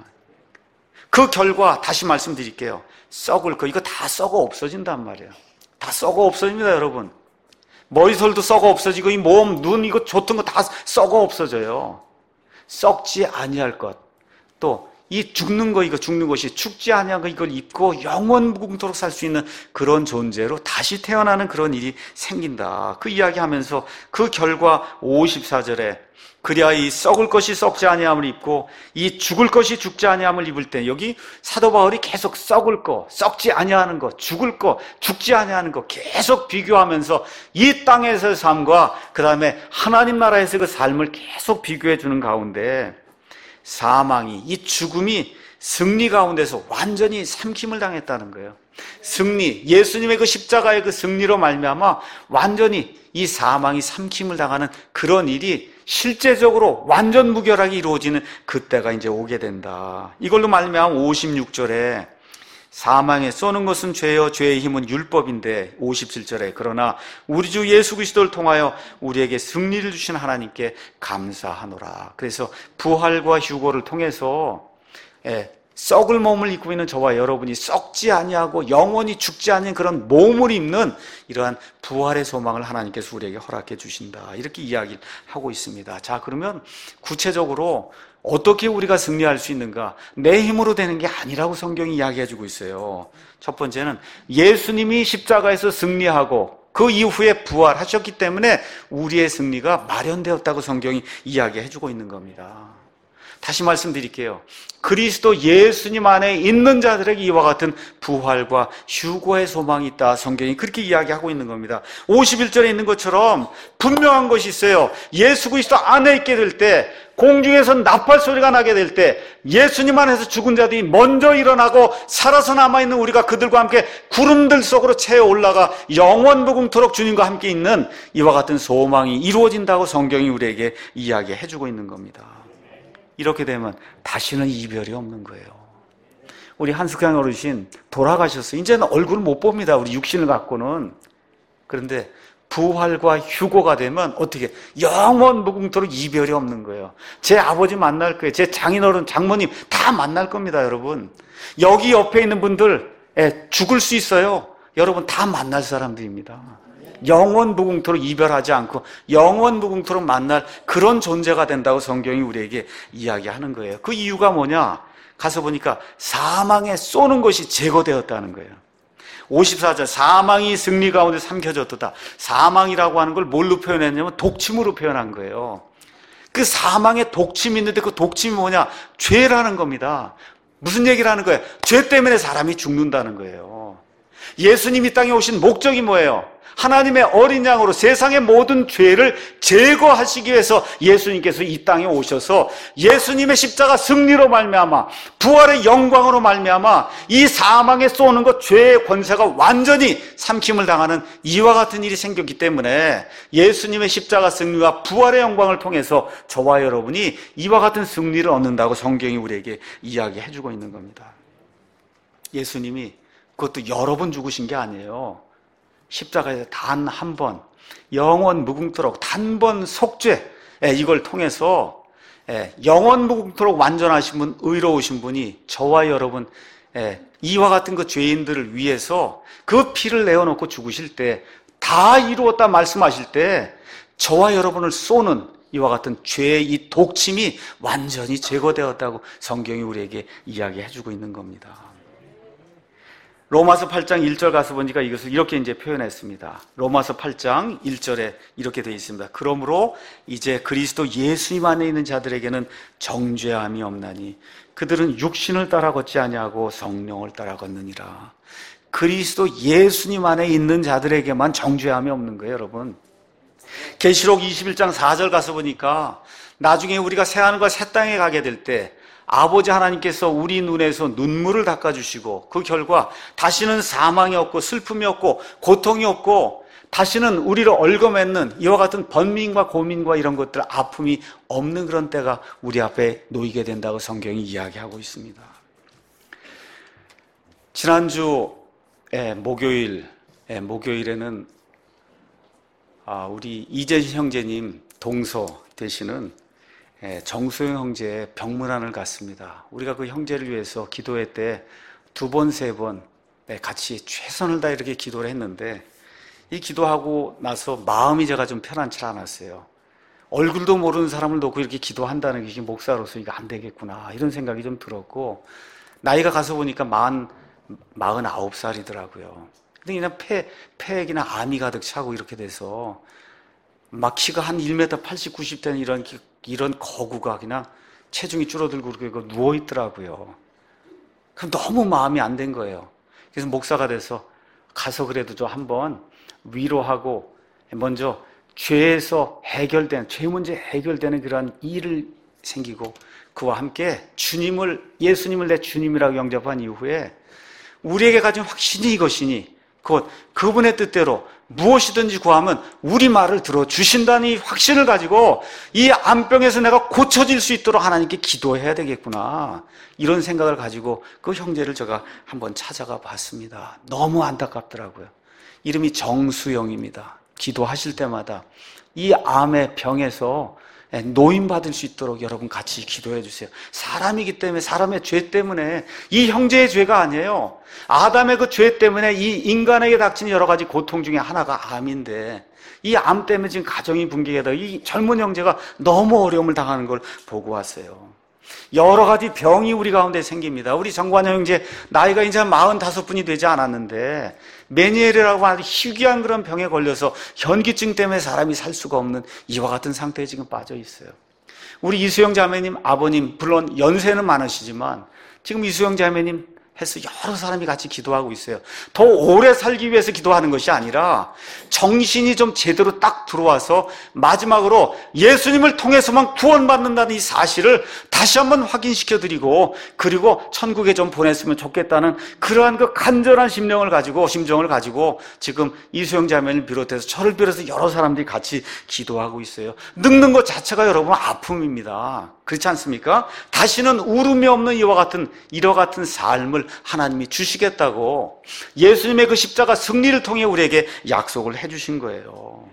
그 결과 다시 말씀드릴게요. 썩을 거, 이거 다 썩어 없어진단 말이에요. 다 썩어 없어집니다, 여러분. 머리털도 썩어 없어지고 이 몸, 눈, 이거 좋던 거 다 썩어 없어져요. 썩지 아니할 것, 또 이 죽는 거, 이거 죽는 것이 죽지 아니한 거, 이걸 입고 영원 무궁토록 살 수 있는 그런 존재로 다시 태어나는 그런 일이 생긴다. 그 이야기하면서 그 결과 오십사 절에 그리하여 이 썩을 것이 썩지 아니함을 입고 이 죽을 것이 죽지 아니함을 입을 때, 여기 사도 바울이 계속 썩을 거, 썩지 아니하는 거, 죽을 거, 죽지 아니하는 거 계속 비교하면서 이 땅에서의 삶과 그 다음에 하나님 나라에서 그 삶을 계속 비교해 주는 가운데 사망이, 이 죽음이 승리 가운데서 완전히 삼킴을 당했다는 거예요. 승리, 예수님의 그 십자가의 그 승리로 말미암아 완전히 이 사망이 삼킴을 당하는 그런 일이 실제적으로 완전 무결하게 이루어지는 그때가 이제 오게 된다. 이걸로 말미암아 오십육 절에 사망에 쏘는 것은 죄여 죄의 힘은 율법인데, 오십칠 절에 그러나 우리 주 예수 그리스도를 통하여 우리에게 승리를 주신 하나님께 감사하노라. 그래서 부활과 휴거를 통해서 예, 썩을 몸을 입고 있는 저와 여러분이 썩지 아니하고 영원히 죽지 않는 그런 몸을 입는 이러한 부활의 소망을 하나님께서 우리에게 허락해 주신다. 이렇게 이야기를 하고 있습니다. 자, 그러면 구체적으로 어떻게 우리가 승리할 수 있는가? 내 힘으로 되는 게 아니라고 성경이 이야기해 주고 있어요. 첫 번째는 예수님이 십자가에서 승리하고 그 이후에 부활하셨기 때문에 우리의 승리가 마련되었다고 성경이 이야기해 주고 있는 겁니다. 다시 말씀드릴게요. 그리스도 예수님 안에 있는 자들에게 이와 같은 부활과 휴거의 소망이 있다. 성경이 그렇게 이야기하고 있는 겁니다. 오십일 절에 있는 것처럼 분명한 것이 있어요. 예수 그리스도 안에 있게 될 때, 공중에서 나팔 소리가 나게 될 때 예수님 안에서 죽은 자들이 먼저 일어나고 살아서 남아있는 우리가 그들과 함께 구름들 속으로 채워 올라가 영원 무궁토록 주님과 함께 있는 이와 같은 소망이 이루어진다고 성경이 우리에게 이야기해 주고 있는 겁니다. 이렇게 되면 다시는 이별이 없는 거예요. 우리 한숙양 어르신 돌아가셨어요. 이제는 얼굴을 못 봅니다. 우리 육신을 갖고는. 그런데 부활과 휴거가 되면 어떻게 영원 무궁토록 이별이 없는 거예요. 제 아버지 만날 거예요. 제 장인어른, 장모님 다 만날 겁니다. 여러분, 여기 옆에 있는 분들 죽을 수 있어요. 여러분 다 만날 사람들입니다. 영원 무궁토록 이별하지 않고 영원 무궁토록 만날 그런 존재가 된다고 성경이 우리에게 이야기하는 거예요. 그 이유가 뭐냐? 가서 보니까 사망에 쏘는 것이 제거되었다는 거예요. 오십사 절, 사망이 승리 가운데 삼켜졌도다. 사망이라고 하는 걸 뭘로 표현했냐면 독침으로 표현한 거예요. 그 사망에 독침이 있는데 그 독침이 뭐냐? 죄라는 겁니다. 무슨 얘기를 하는 거예요? 죄 때문에 사람이 죽는다는 거예요. 예수님이 땅에 오신 목적이 뭐예요? 하나님의 어린 양으로 세상의 모든 죄를 제거하시기 위해서 예수님께서 이 땅에 오셔서 예수님의 십자가 승리로 말미암아 부활의 영광으로 말미암아 이 사망에 쏘는 것, 죄의 권세가 완전히 삼킴을 당하는 이와 같은 일이 생겼기 때문에 예수님의 십자가 승리와 부활의 영광을 통해서 저와 여러분이 이와 같은 승리를 얻는다고 성경이 우리에게 이야기해 주고 있는 겁니다. 예수님이 그것도 여러 번 죽으신 게 아니에요. 십자가에서 단 한 번, 영원 무궁토록 단번 속죄, 이걸 통해서 영원 무궁토록 완전하신 분, 의로우신 분이 저와 여러분 이와 같은 그 죄인들을 위해서 그 피를 내어놓고 죽으실 때 다 이루었다 말씀하실 때 저와 여러분을 쏘는 이와 같은 죄의 이 독침이 완전히 제거되었다고 성경이 우리에게 이야기해주고 있는 겁니다. 로마서 팔 장 일 절 가서 보니까 이것을 이렇게 이제 표현했습니다. 로마서 팔 장 일 절에 이렇게 되어 있습니다. 그러므로 이제 그리스도 예수님 안에 있는 자들에게는 정죄함이 없나니 그들은 육신을 따라 걷지 아니하고 성령을 따라 걷느니라. 그리스도 예수님 안에 있는 자들에게만 정죄함이 없는 거예요, 여러분. 계시록 이십일 장 사 절 가서 보니까 나중에 우리가 새하늘과 새 땅에 가게 될 때 아버지 하나님께서 우리 눈에서 눈물을 닦아주시고 그 결과 다시는 사망이 없고 슬픔이 없고 고통이 없고 다시는 우리를 얽어맺는 이와 같은 번민과 고민과 이런 것들, 아픔이 없는 그런 때가 우리 앞에 놓이게 된다고 성경이 이야기하고 있습니다. 지난주 목요일, 목요일에는 우리 이재신 형제님 동서 되시는 정소영 형제의 병문안을 갔습니다. 우리가 그 형제를 위해서 기도회 때 두 번, 세 번 같이 최선을 다해 이렇게 기도를 했는데, 이 기도하고 나서 마음이 제가 좀 편안치 않았어요. 얼굴도 모르는 사람을 놓고 이렇게 기도한다는 게 목사로서 이거 안 되겠구나, 이런 생각이 좀 들었고, 나이가 가서 보니까 마흔, 마흔아홉 살이더라고요. 근데 그냥 폐, 폐액이나 암이 가득 차고 이렇게 돼서 막 키가 한 일 미터 팔십, 구십 되는 이런, 이런 거구가 그냥 체중이 줄어들고 그렇게 누워있더라고요. 그럼 너무 마음이 안 된 거예요. 그래서 목사가 돼서 가서 그래도 좀 한번 위로하고, 먼저 죄에서 해결된, 죄 문제 해결되는 그러한 일을 생기고, 그와 함께 주님을, 예수님을 내 주님이라고 영접한 이후에 우리에게 가진 확신이 이것이니 곧 그분의 뜻대로 무엇이든지 구하면 우리 말을 들어주신다는 이 확신을 가지고 이 암병에서 내가 고쳐질 수 있도록 하나님께 기도해야 되겠구나, 이런 생각을 가지고 그 형제를 제가 한번 찾아가 봤습니다. 너무 안타깝더라고요. 이름이 정수영입니다. 기도하실 때마다 이 암의 병에서 노임받을 수 있도록 여러분 같이 기도해 주세요. 사람이기 때문에, 사람의 죄 때문에, 이 형제의 죄가 아니에요. 아담의 그 죄 때문에 이 인간에게 닥친 여러 가지 고통 중에 하나가 암인데, 이 암 때문에 지금 가정이 붕괴되다, 이 젊은 형제가 너무 어려움을 당하는 걸 보고 왔어요. 여러 가지 병이 우리 가운데 생깁니다. 우리 정관영 형제 나이가 이제 마흔다섯 분이 되지 않았는데 메니엘이라고 하는 희귀한 그런 병에 걸려서 현기증 때문에 사람이 살 수가 없는 이와 같은 상태에 지금 빠져 있어요. 우리 이수영 자매님 아버님, 물론 연세는 많으시지만 지금 이수영 자매님 해서 여러 사람이 같이 기도하고 있어요. 더 오래 살기 위해서 기도하는 것이 아니라 정신이 좀 제대로 딱 들어와서 마지막으로 예수님을 통해서만 구원받는다는 이 사실을 다시 한번 확인시켜드리고, 그리고 천국에 좀 보냈으면 좋겠다는 그러한 그 간절한 심령을 가지고, 심정을 가지고 지금 이수영 자매를 비롯해서 저를 비롯해서 여러 사람들이 같이 기도하고 있어요. 늙는 것 자체가 여러분 아픔입니다. 그렇지 않습니까? 다시는 울음이 없는 이와 같은, 이와 같은 삶을 하나님이 주시겠다고 예수님의 그 십자가 승리를 통해 우리에게 약속을 해주신 거예요.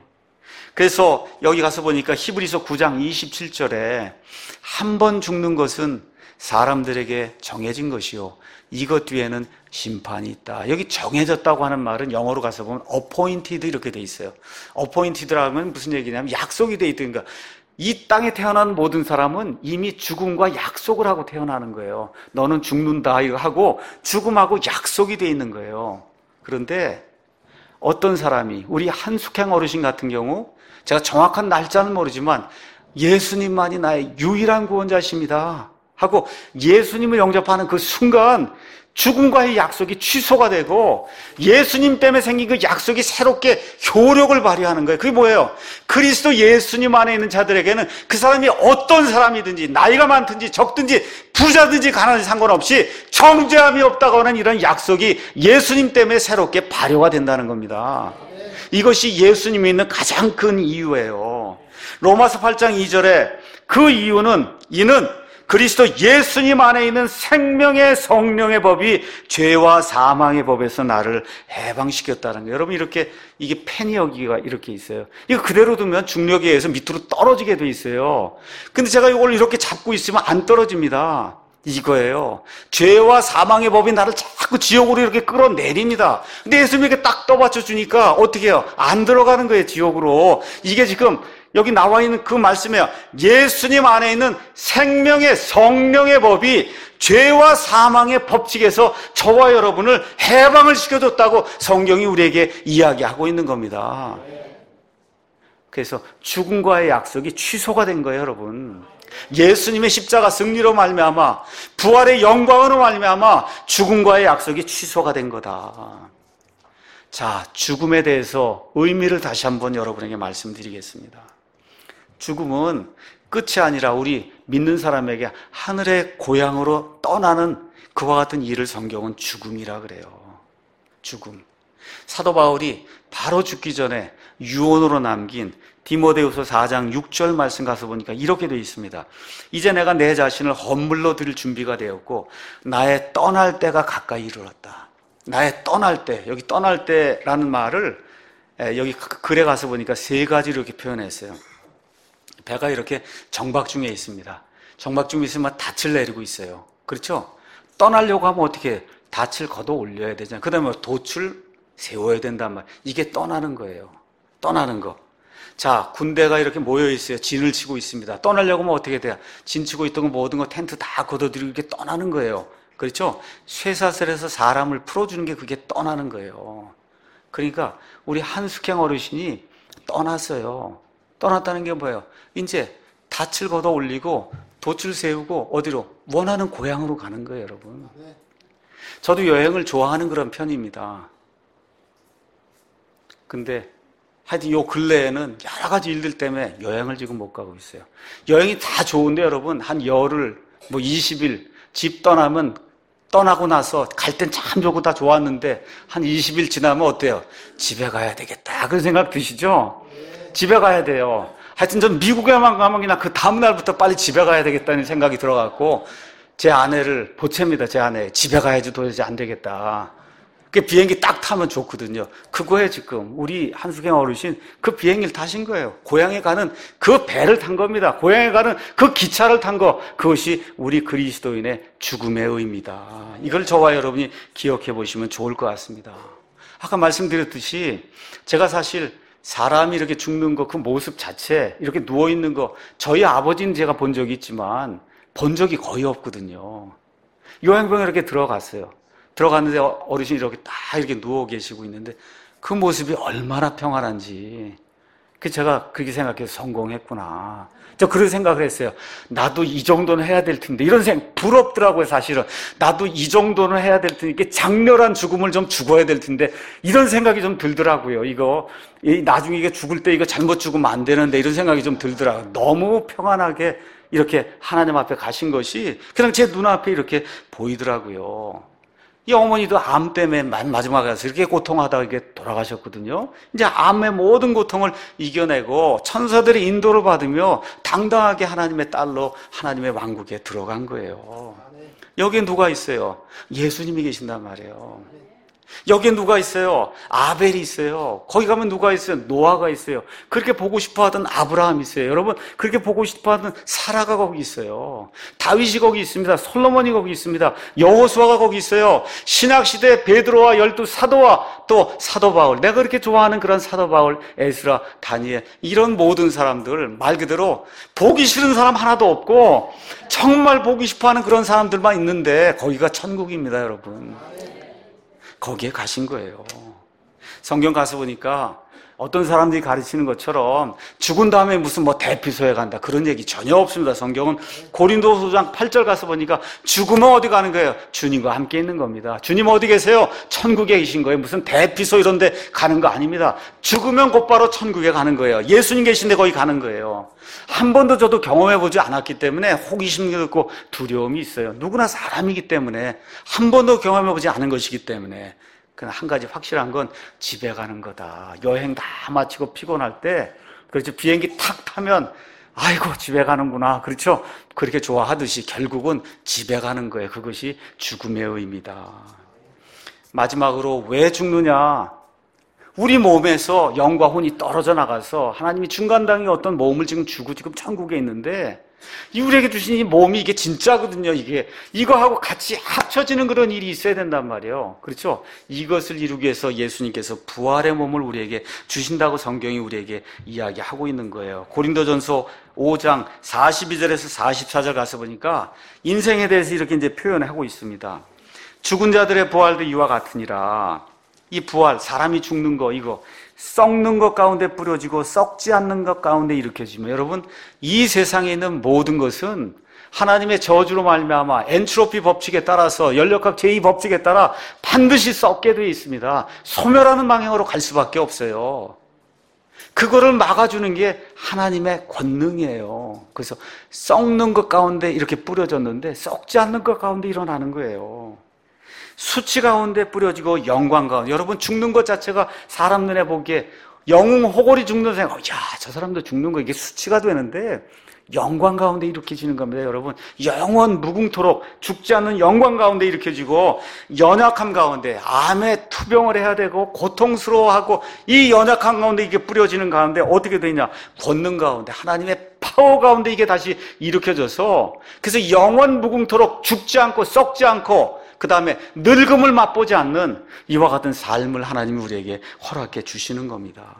그래서 여기 가서 보니까 히브리서 구 장 이십칠 절에 한 번 죽는 것은 사람들에게 정해진 것이요, 이것 뒤에는 심판이 있다. 여기 정해졌다고 하는 말은 영어로 가서 보면 appointed 이렇게 돼 있어요. appointed라면 무슨 얘기냐면 약속이 돼 있다니까. 이 땅에 태어난 모든 사람은 이미 죽음과 약속을 하고 태어나는 거예요. 너는 죽는다 이거 하고 죽음하고 약속이 돼 있는 거예요. 그런데 어떤 사람이, 우리 한숙행 어르신 같은 경우, 제가 정확한 날짜는 모르지만 예수님만이 나의 유일한 구원자십니다 하고 예수님을 영접하는 그 순간 죽음과의 약속이 취소가 되고 예수님 때문에 생긴 그 약속이 새롭게 효력을 발휘하는 거예요. 그게 뭐예요? 그리스도 예수님 안에 있는 자들에게는 그 사람이 어떤 사람이든지, 나이가 많든지 적든지 부자든지 가난한지 상관없이 정죄함이 없다고 하는 이런 약속이 예수님 때문에 새롭게 발효가 된다는 겁니다. 이것이 예수님이 있는 가장 큰 이유예요. 로마서 팔 장 이 절에 그 이유는, 이는 그리스도 예수님 안에 있는 생명의 성령의 법이 죄와 사망의 법에서 나를 해방시켰다는 거예요. 여러분, 이렇게, 이게 펜이어기가 이렇게 있어요. 이거 그대로 두면 중력에 의해서 밑으로 떨어지게 돼 있어요. 근데 제가 이걸 이렇게 잡고 있으면 안 떨어집니다. 이거예요. 죄와 사망의 법이 나를 자꾸 지옥으로 이렇게 끌어내립니다. 근데 예수님에게 딱 떠받쳐 주니까 어떻게 해요? 안 들어가는 거예요, 지옥으로. 이게 지금 여기 나와 있는 그 말씀이에요. 예수님 안에 있는 생명의 성령의 법이 죄와 사망의 법칙에서 저와 여러분을 해방을 시켜줬다고 성경이 우리에게 이야기하고 있는 겁니다. 그래서 죽음과의 약속이 취소가 된 거예요, 여러분. 예수님의 십자가 승리로 말미암아, 부활의 영광으로 말미암아 죽음과의 약속이 취소가 된 거다. 자, 죽음에 대해서 의미를 다시 한번 여러분에게 말씀드리겠습니다. 죽음은 끝이 아니라 우리 믿는 사람에게 하늘의 고향으로 떠나는 그와 같은 일을 성경은 죽음이라 그래요. 죽음. 사도 바울이 바로 죽기 전에 유언으로 남긴 디모데후서 사 장 육 절 말씀 가서 보니까 이렇게 되어 있습니다. 이제 내가 내 자신을 헌물로 드릴 준비가 되었고 나의 떠날 때가 가까이 이르렀다. 나의 떠날 때, 여기 떠날 때라는 말을 여기 글에 가서 보니까 세 가지로 이렇게 표현했어요. 배가 이렇게 정박 중에 있습니다. 정박 중에 있으면 닻을 내리고 있어요. 그렇죠? 떠나려고 하면 어떻게 닻을 걷어 올려야 되잖아요. 그 다음에 돛을 세워야 된단 말이에요. 이게 떠나는 거예요. 떠나는 거. 자, 군대가 이렇게 모여있어요. 진을 치고 있습니다. 떠나려고 하면 어떻게 돼요? 진 치고 있던 거 모든 거 텐트 다 걷어들이고 이렇게 떠나는 거예요. 그렇죠? 쇠사슬에서 사람을 풀어주는 게 그게 떠나는 거예요. 그러니까 우리 한숙행 어르신이 떠났어요. 떠났다는 게 뭐예요? 이제 닻을 걷어 올리고 돛을 세우고 어디로? 원하는 고향으로 가는 거예요, 여러분. 저도 여행을 좋아하는 그런 편입니다. 근데 하여튼 요 근래에는 여러 가지 일들 때문에 여행을 지금 못 가고 있어요. 여행이 다 좋은데 여러분, 한 열흘, 뭐 이십 일 집 떠나면 떠나고 나서 갈 땐 참 좋고 다 좋았는데 한 이십 일 지나면 어때요? 집에 가야 되겠다. 그런 생각 드시죠? 집에 가야 돼요. 하여튼 전 미국에만 가면 그냥 그 다음날부터 빨리 집에 가야 되겠다는 생각이 들어갖고 제 아내를 보채입니다. 제 아내. 집에 가야지 도저히 안 되겠다. 그 비행기 딱 타면 좋거든요. 그거에 지금 우리 한숙행 어르신 그 비행기를 타신 거예요. 고향에 가는 그 배를 탄 겁니다. 고향에 가는 그 기차를 탄 거. 그것이 우리 그리스도인의 죽음의 의미다. 이걸 저와 여러분이 기억해 보시면 좋을 것 같습니다. 아까 말씀드렸듯이 제가 사실 사람이 이렇게 죽는 거 그 모습 자체 이렇게 누워있는 거 저희 아버지는 제가 본 적이 있지만 본 적이 거의 없거든요. 요양병에 이렇게 들어갔어요. 들어갔는데 어르신이 이렇게 딱 이렇게 누워 계시고 있는데 그 모습이 얼마나 평안한지 그 제가 그렇게 생각해서 성공했구나. 저 그런 생각을 했어요. 나도 이 정도는 해야 될 텐데 이런 생각 부럽더라고요. 사실은 나도 이 정도는 해야 될 텐데 이게 장렬한 죽음을 좀 죽어야 될 텐데 이런 생각이 좀 들더라고요. 이거 나중에 이게 죽을 때 이거 잘못 죽으면 안 되는데 이런 생각이 좀 들더라고요. 너무 평안하게 이렇게 하나님 앞에 가신 것이 그냥 제 눈앞에 이렇게 보이더라고요. 이 어머니도 암 때문에 마지막에 가서 이렇게 고통하다가 이렇게 돌아가셨거든요. 이제 암의 모든 고통을 이겨내고 천사들의 인도를 받으며 당당하게 하나님의 딸로 하나님의 왕국에 들어간 거예요. 여기에 누가 있어요? 예수님이 계신단 말이에요. 여기에 누가 있어요? 아벨이 있어요. 거기 가면 누가 있어요? 노아가 있어요. 그렇게 보고 싶어 하던 아브라함이 있어요. 여러분, 그렇게 보고 싶어 하던 사라가 거기 있어요. 다윗이 거기 있습니다. 솔로몬이 거기 있습니다. 여호수아가 거기 있어요. 신학시대 베드로와 열두 사도와 또 사도 바울, 내가 그렇게 좋아하는 그런 사도 바울, 에스라, 다니엘, 이런 모든 사람들, 말 그대로 보기 싫은 사람 하나도 없고 정말 보기 싶어 하는 그런 사람들만 있는데 거기가 천국입니다, 여러분. 거기에 가신 거예요. 성경 가서 보니까 어떤 사람들이 가르치는 것처럼 죽은 다음에 무슨 뭐 대피소에 간다 그런 얘기 전혀 없습니다. 성경은 고린도후서 오 장 팔 절 가서 보니까 죽으면 어디 가는 거예요? 주님과 함께 있는 겁니다. 주님 어디 계세요? 천국에 계신 거예요. 무슨 대피소 이런 데 가는 거 아닙니다. 죽으면 곧바로 천국에 가는 거예요. 예수님 계신데 거기 가는 거예요. 한 번도 저도 경험해보지 않았기 때문에 호기심이 있고 두려움이 있어요. 누구나 사람이기 때문에 한 번도 경험해보지 않은 것이기 때문에 그러나 한 가지 확실한 건 집에 가는 거다. 여행 다 마치고 피곤할 때 그렇죠. 비행기 탁 타면 아이고 집에 가는구나. 그렇죠. 그렇게 좋아하듯이 결국은 집에 가는 거예요. 그것이 죽음의 의미다. 마지막으로 왜 죽느냐? 우리 몸에서 영과 혼이 떨어져 나가서 하나님이 중간당의 어떤 몸을 지금 주고 지금 천국에 있는데 이 우리에게 주신 이 몸이 이게 진짜거든요. 이게 이거하고 같이 합쳐지는 그런 일이 있어야 된단 말이에요. 그렇죠? 이것을 이루기 위해서 예수님께서 부활의 몸을 우리에게 주신다고 성경이 우리에게 이야기하고 있는 거예요. 고린도전서 오 장 사십이 절에서 사십사 절 가서 보니까 인생에 대해서 이렇게 이제 표현하고 있습니다. 죽은 자들의 부활도 이와 같으니라. 이 부활, 사람이 죽는 거, 이거 썩는 것 가운데 뿌려지고 썩지 않는 것 가운데 일으켜지면 여러분, 이 세상에 있는 모든 것은 하나님의 저주로 말미암아 엔트로피 법칙에 따라서 연력학 제이 법칙에 따라 반드시 썩게 되어 있습니다. 소멸하는 방향으로 갈 수밖에 없어요. 그거를 막아주는 게 하나님의 권능이에요. 그래서 썩는 것 가운데 이렇게 뿌려졌는데 썩지 않는 것 가운데 일어나는 거예요. 수치 가운데 뿌려지고 영광 가운데. 여러분, 죽는 것 자체가 사람 눈에 보기에 영웅 호골이 죽는 생각, 야, 저 사람도 죽는 거 이게 수치가 되는데 영광 가운데 일으켜지는 겁니다, 여러분. 영원 무궁토록 죽지 않는 영광 가운데 일으켜지고, 연약함 가운데 암에 투병을 해야 되고 고통스러워하고, 이 연약함 가운데 이게 뿌려지는 가운데 어떻게 되냐? 권능 가운데, 하나님의 파워 가운데 이게 다시 일으켜져서, 그래서 영원 무궁토록 죽지 않고 썩지 않고, 그 다음에 늙음을 맛보지 않는 이와 같은 삶을 하나님이 우리에게 허락해 주시는 겁니다.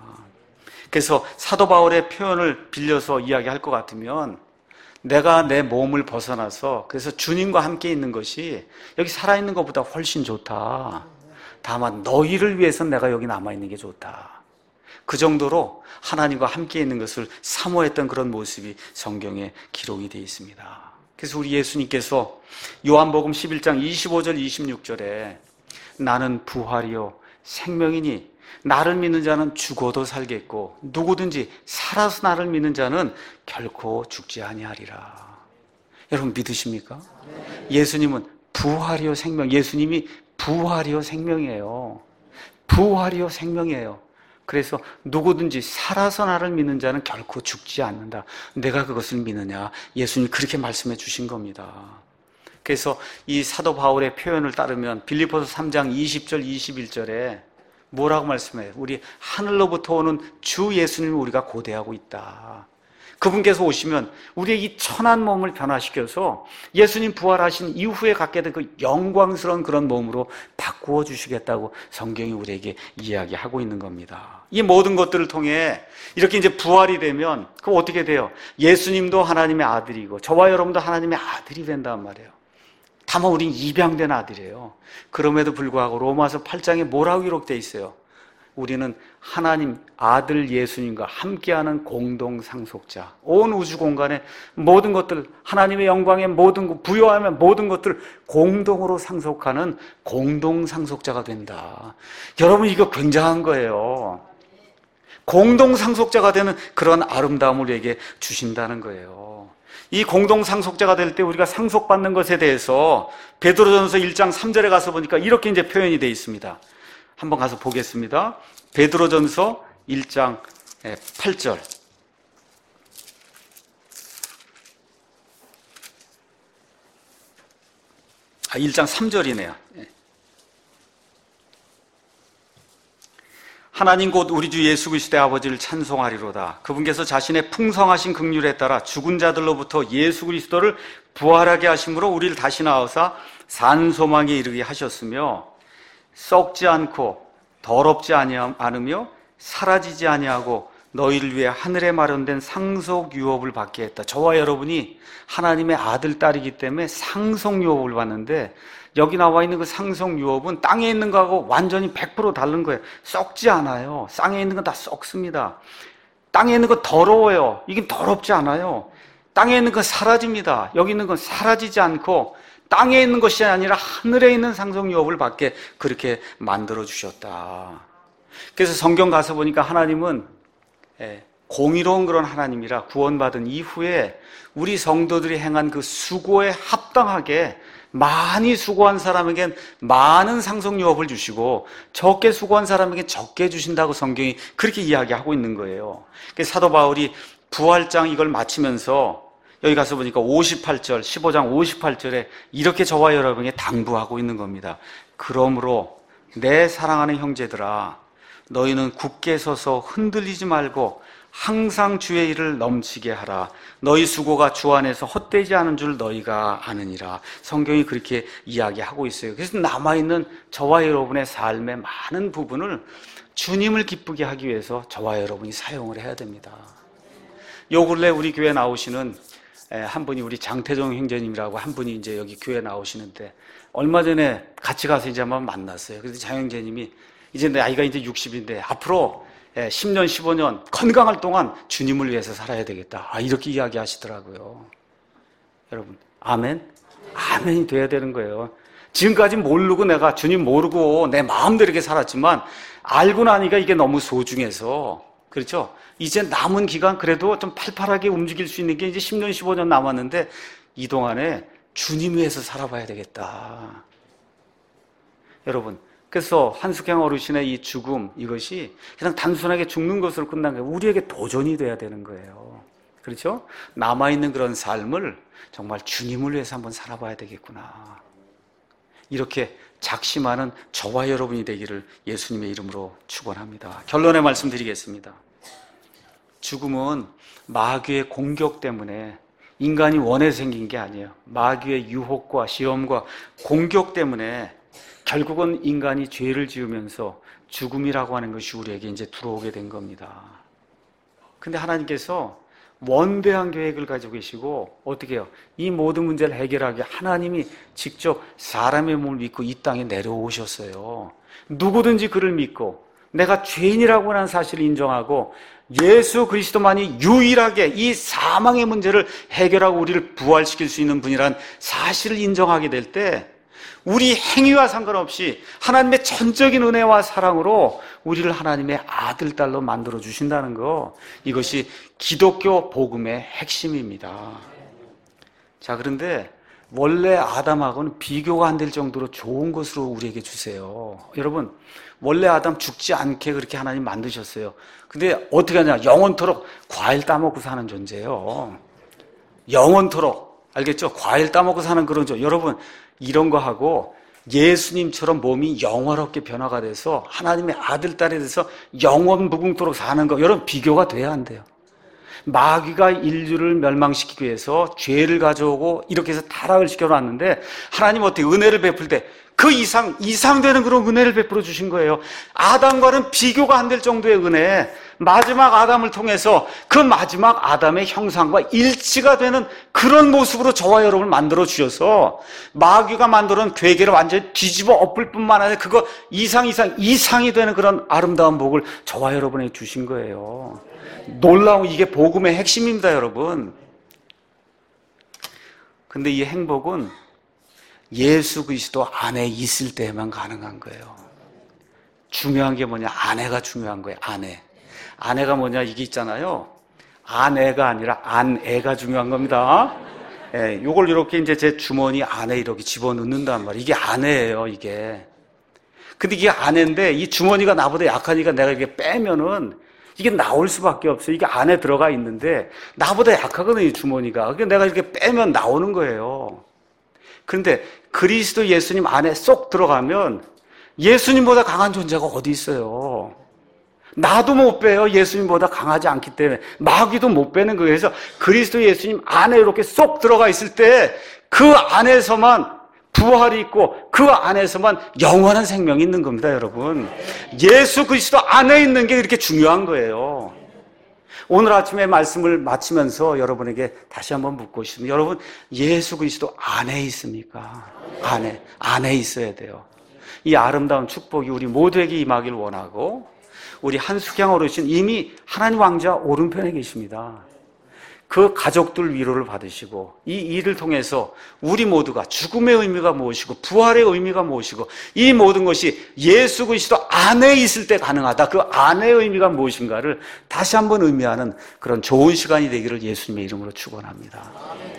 그래서 사도 바울의 표현을 빌려서 이야기할 것 같으면, 내가 내 몸을 벗어나서 그래서 주님과 함께 있는 것이 여기 살아있는 것보다 훨씬 좋다. 다만 너희를 위해서는 내가 여기 남아있는 게 좋다. 그 정도로 하나님과 함께 있는 것을 사모했던 그런 모습이 성경에 기록이 되어 있습니다. 그래서 우리 예수님께서 요한복음 십일 장 이십오 절 이십육 절에 나는 부활이요 생명이니 나를 믿는 자는 죽어도 살겠고 누구든지 살아서 나를 믿는 자는 결코 죽지 아니하리라. 여러분 믿으십니까? 예수님은 부활이요 생명, 예수님이 부활이요 생명이에요. 부활이요 생명이에요. 그래서 누구든지 살아서 나를 믿는 자는 결코 죽지 않는다. 내가 그것을 믿느냐? 예수님이 그렇게 말씀해 주신 겁니다. 그래서 이 사도 바울의 표현을 따르면 빌립보서 삼 장 이십 절 이십일 절에 뭐라고 말씀해요? 우리 하늘로부터 오는 주 예수님을 우리가 고대하고 있다. 그분께서 오시면 우리의 이 천한 몸을 변화시켜서 예수님 부활하신 이후에 갖게 된 그 영광스러운 그런 몸으로 바꾸어 주시겠다고 성경이 우리에게 이야기하고 있는 겁니다. 이 모든 것들을 통해 이렇게 이제 부활이 되면 그럼 어떻게 돼요? 예수님도 하나님의 아들이고 저와 여러분도 하나님의 아들이 된단 말이에요. 다만 우린 입양된 아들이에요. 그럼에도 불구하고 로마서 팔 장에 뭐라고 기록되어 있어요? 우리는 하나님 아들 예수님과 함께하는 공동 상속자. 온 우주 공간의 모든 것들, 하나님의 영광의 모든 것, 부여하면 모든 것들을 공동으로 상속하는 공동 상속자가 된다. 여러분 이거 굉장한 거예요. 공동 상속자가 되는 그런 아름다움을 우리에게 주신다는 거예요. 이 공동 상속자가 될 때 우리가 상속받는 것에 대해서 베드로전서 일 장 삼 절에 가서 보니까 이렇게 이제 표현이 되어 있습니다. 한번 가서 보겠습니다. 베드로전서 일 장 팔 절. 아, 일 장 삼 절이네요. 하나님 곧 우리 주 예수 그리스도의 아버지를 찬송하리로다. 그분께서 자신의 풍성하신 긍휼에 따라 죽은 자들로부터 예수 그리스도를 부활하게 하심으로 우리를 다시 낳으사 산 소망에 이르게 하셨으며 썩지 않고 더럽지 않으며 사라지지 아니하고 너희를 위해 하늘에 마련된 상속 유업을 받게 했다. 저와 여러분이 하나님의 아들, 딸이기 때문에 상속 유업을 받는데 여기 나와 있는 그 상속 유업은 땅에 있는 거하고 완전히 백 퍼센트 다른 거예요. 썩지 않아요. 땅에 있는 건 다 썩습니다. 땅에 있는 건 더러워요. 이게 더럽지 않아요. 땅에 있는 건 사라집니다. 여기 있는 건 사라지지 않고 땅에 있는 것이 아니라 하늘에 있는 상속 유업을 받게 그렇게 만들어 주셨다. 그래서 성경 가서 보니까 하나님은 공의로운 그런 하나님이라 구원받은 이후에 우리 성도들이 행한 그 수고에 합당하게 많이 수고한 사람에겐 많은 상속 유업을 주시고 적게 수고한 사람에겐 적게 주신다고 성경이 그렇게 이야기하고 있는 거예요. 그래서 사도 바울이 부활장 이걸 마치면서 여기 가서 보니까 오십팔 절, 십오 장 오십팔 절에 이렇게 저와 여러분에게 당부하고 있는 겁니다. 그러므로 내 사랑하는 형제들아, 너희는 굳게 서서 흔들리지 말고 항상 주의 일을 넘치게 하라. 너희 수고가 주 안에서 헛되지 않은 줄 너희가 아느니라. 성경이 그렇게 이야기하고 있어요. 그래서 남아있는 저와 여러분의 삶의 많은 부분을 주님을 기쁘게 하기 위해서 저와 여러분이 사용을 해야 됩니다. 요 근래 우리 교회 나오시는 한 분이 우리 장태종 형제님이라고 한 분이 이제 여기 교회 나오시는데 얼마 전에 같이 가서 이제 한번 만났어요. 그래서 장 형제님이 이제 나이가 이제 육십인데 앞으로 십 년, 십오 년 건강할 동안 주님을 위해서 살아야 되겠다. 아, 이렇게 이야기하시더라고요. 여러분, 아멘? 아멘이 돼야 되는 거예요. 지금까지 모르고 내가 주님 모르고 내 마음대로 이렇게 살았지만 알고 나니까 이게 너무 소중해서 그렇죠? 이제 남은 기간 그래도 좀 팔팔하게 움직일 수 있는 게 이제 십 년, 십오 년 남았는데 이 동안에 주님 위해서 살아봐야 되겠다. 여러분, 그래서 한숙양 어르신의 이 죽음, 이것이 그냥 단순하게 죽는 것으로 끝난 거예요. 우리에게 도전이 돼야 되는 거예요. 그렇죠? 남아있는 그런 삶을 정말 주님을 위해서 한번 살아봐야 되겠구나. 이렇게 작심하는 저와 여러분이 되기를 예수님의 이름으로 축원합니다. 결론의 말씀 드리겠습니다. 죽음은 마귀의 공격 때문에, 인간이 원해 생긴 게 아니에요. 마귀의 유혹과 시험과 공격 때문에 결국은 인간이 죄를 지으면서 죽음이라고 하는 것이 우리에게 이제 들어오게 된 겁니다. 근데 하나님께서 원대한 계획을 가지고 계시고, 어떻게 해요? 이 모든 문제를 해결하기 위해 하나님이 직접 사람의 몸을 믿고 이 땅에 내려오셨어요. 누구든지 그를 믿고 내가 죄인이라고 하는 사실을 인정하고 예수 그리스도만이 유일하게 이 사망의 문제를 해결하고 우리를 부활시킬 수 있는 분이란 사실을 인정하게 될 때, 우리 행위와 상관없이 하나님의 전적인 은혜와 사랑으로 우리를 하나님의 아들, 딸로 만들어 주신다는 거, 이것이 기독교 복음의 핵심입니다. 자, 그런데 원래 아담하고는 비교가 안 될 정도로 좋은 것으로 우리에게 주세요. 여러분, 원래 아담 죽지 않게 그렇게 하나님 만드셨어요. 근데 어떻게 하냐? 영원토록 과일 따먹고 사는 존재예요. 영원토록. 알겠죠? 과일 따먹고 사는 그런 존재. 여러분, 이런 거 하고 예수님처럼 몸이 영원롭게 변화가 돼서 하나님의 아들, 딸에 대해서 영원 무궁토록 사는 거, 여러분, 비교가 돼야 안 돼요. 마귀가 인류를 멸망시키기 위해서 죄를 가져오고 이렇게 해서 타락을 시켜놨는데, 하나님 어떻게 은혜를 베풀 때 그 이상, 이상되는 그런 은혜를 베풀어 주신 거예요. 아담과는 비교가 안 될 정도의 은혜, 마지막 아담을 통해서 그 마지막 아담의 형상과 일치가 되는 그런 모습으로 저와 여러분을 만들어 주셔서 마귀가 만들어놓은 괴계를 완전히 뒤집어 엎을 뿐만 아니라 그거 이상 이상 이상이 되는 그런 아름다운 복을 저와 여러분에게 주신 거예요. 놀라운, 이게 복음의 핵심입니다, 여러분. 근데 이 행복은 예수 그리스도 안에 있을 때만 가능한 거예요. 중요한 게 뭐냐? 아내가 중요한 거예요. 아내. 아내가 뭐냐? 이게 있잖아요. 아내가 아니라 안애가 중요한 겁니다. 예, 요걸 이렇게 이제 제 주머니 안에 이렇게 집어넣는단 말이에요. 이게 아내예요, 이게. 근데 이게 아내인데 이 주머니가 나보다 약하니까 내가 이렇게 빼면은 이게 나올 수밖에 없어요. 이게 안에 들어가 있는데 나보다 약하거든요, 이 주머니가. 그러니까 내가 이렇게 빼면 나오는 거예요. 그런데 그리스도 예수님 안에 쏙 들어가면 예수님보다 강한 존재가 어디 있어요? 나도 못 빼요. 예수님보다 강하지 않기 때문에. 마귀도 못 빼는 거예요. 그래서 그리스도 예수님 안에 이렇게 쏙 들어가 있을 때 그 안에서만 부활이 있고 그 안에서만 영원한 생명이 있는 겁니다, 여러분. 예수 그리스도 안에 있는 게 이렇게 중요한 거예요. 오늘 아침에 말씀을 마치면서 여러분에게 다시 한번 묻고 싶습니다. 여러분, 예수 그리스도 안에 있습니까? 안에, 안에 있어야 돼요. 이 아름다운 축복이 우리 모두에게 임하길 원하고, 우리 한숙양 어르신 이미 하나님 왕자 오른편에 계십니다. 그 가족들 위로를 받으시고 이 일을 통해서 우리 모두가 죽음의 의미가 무엇이고 부활의 의미가 무엇이고 이 모든 것이 예수 그리스도 안에 있을 때 가능하다. 그 안의 의미가 무엇인가를 다시 한번 의미하는 그런 좋은 시간이 되기를 예수님의 이름으로 축원합니다.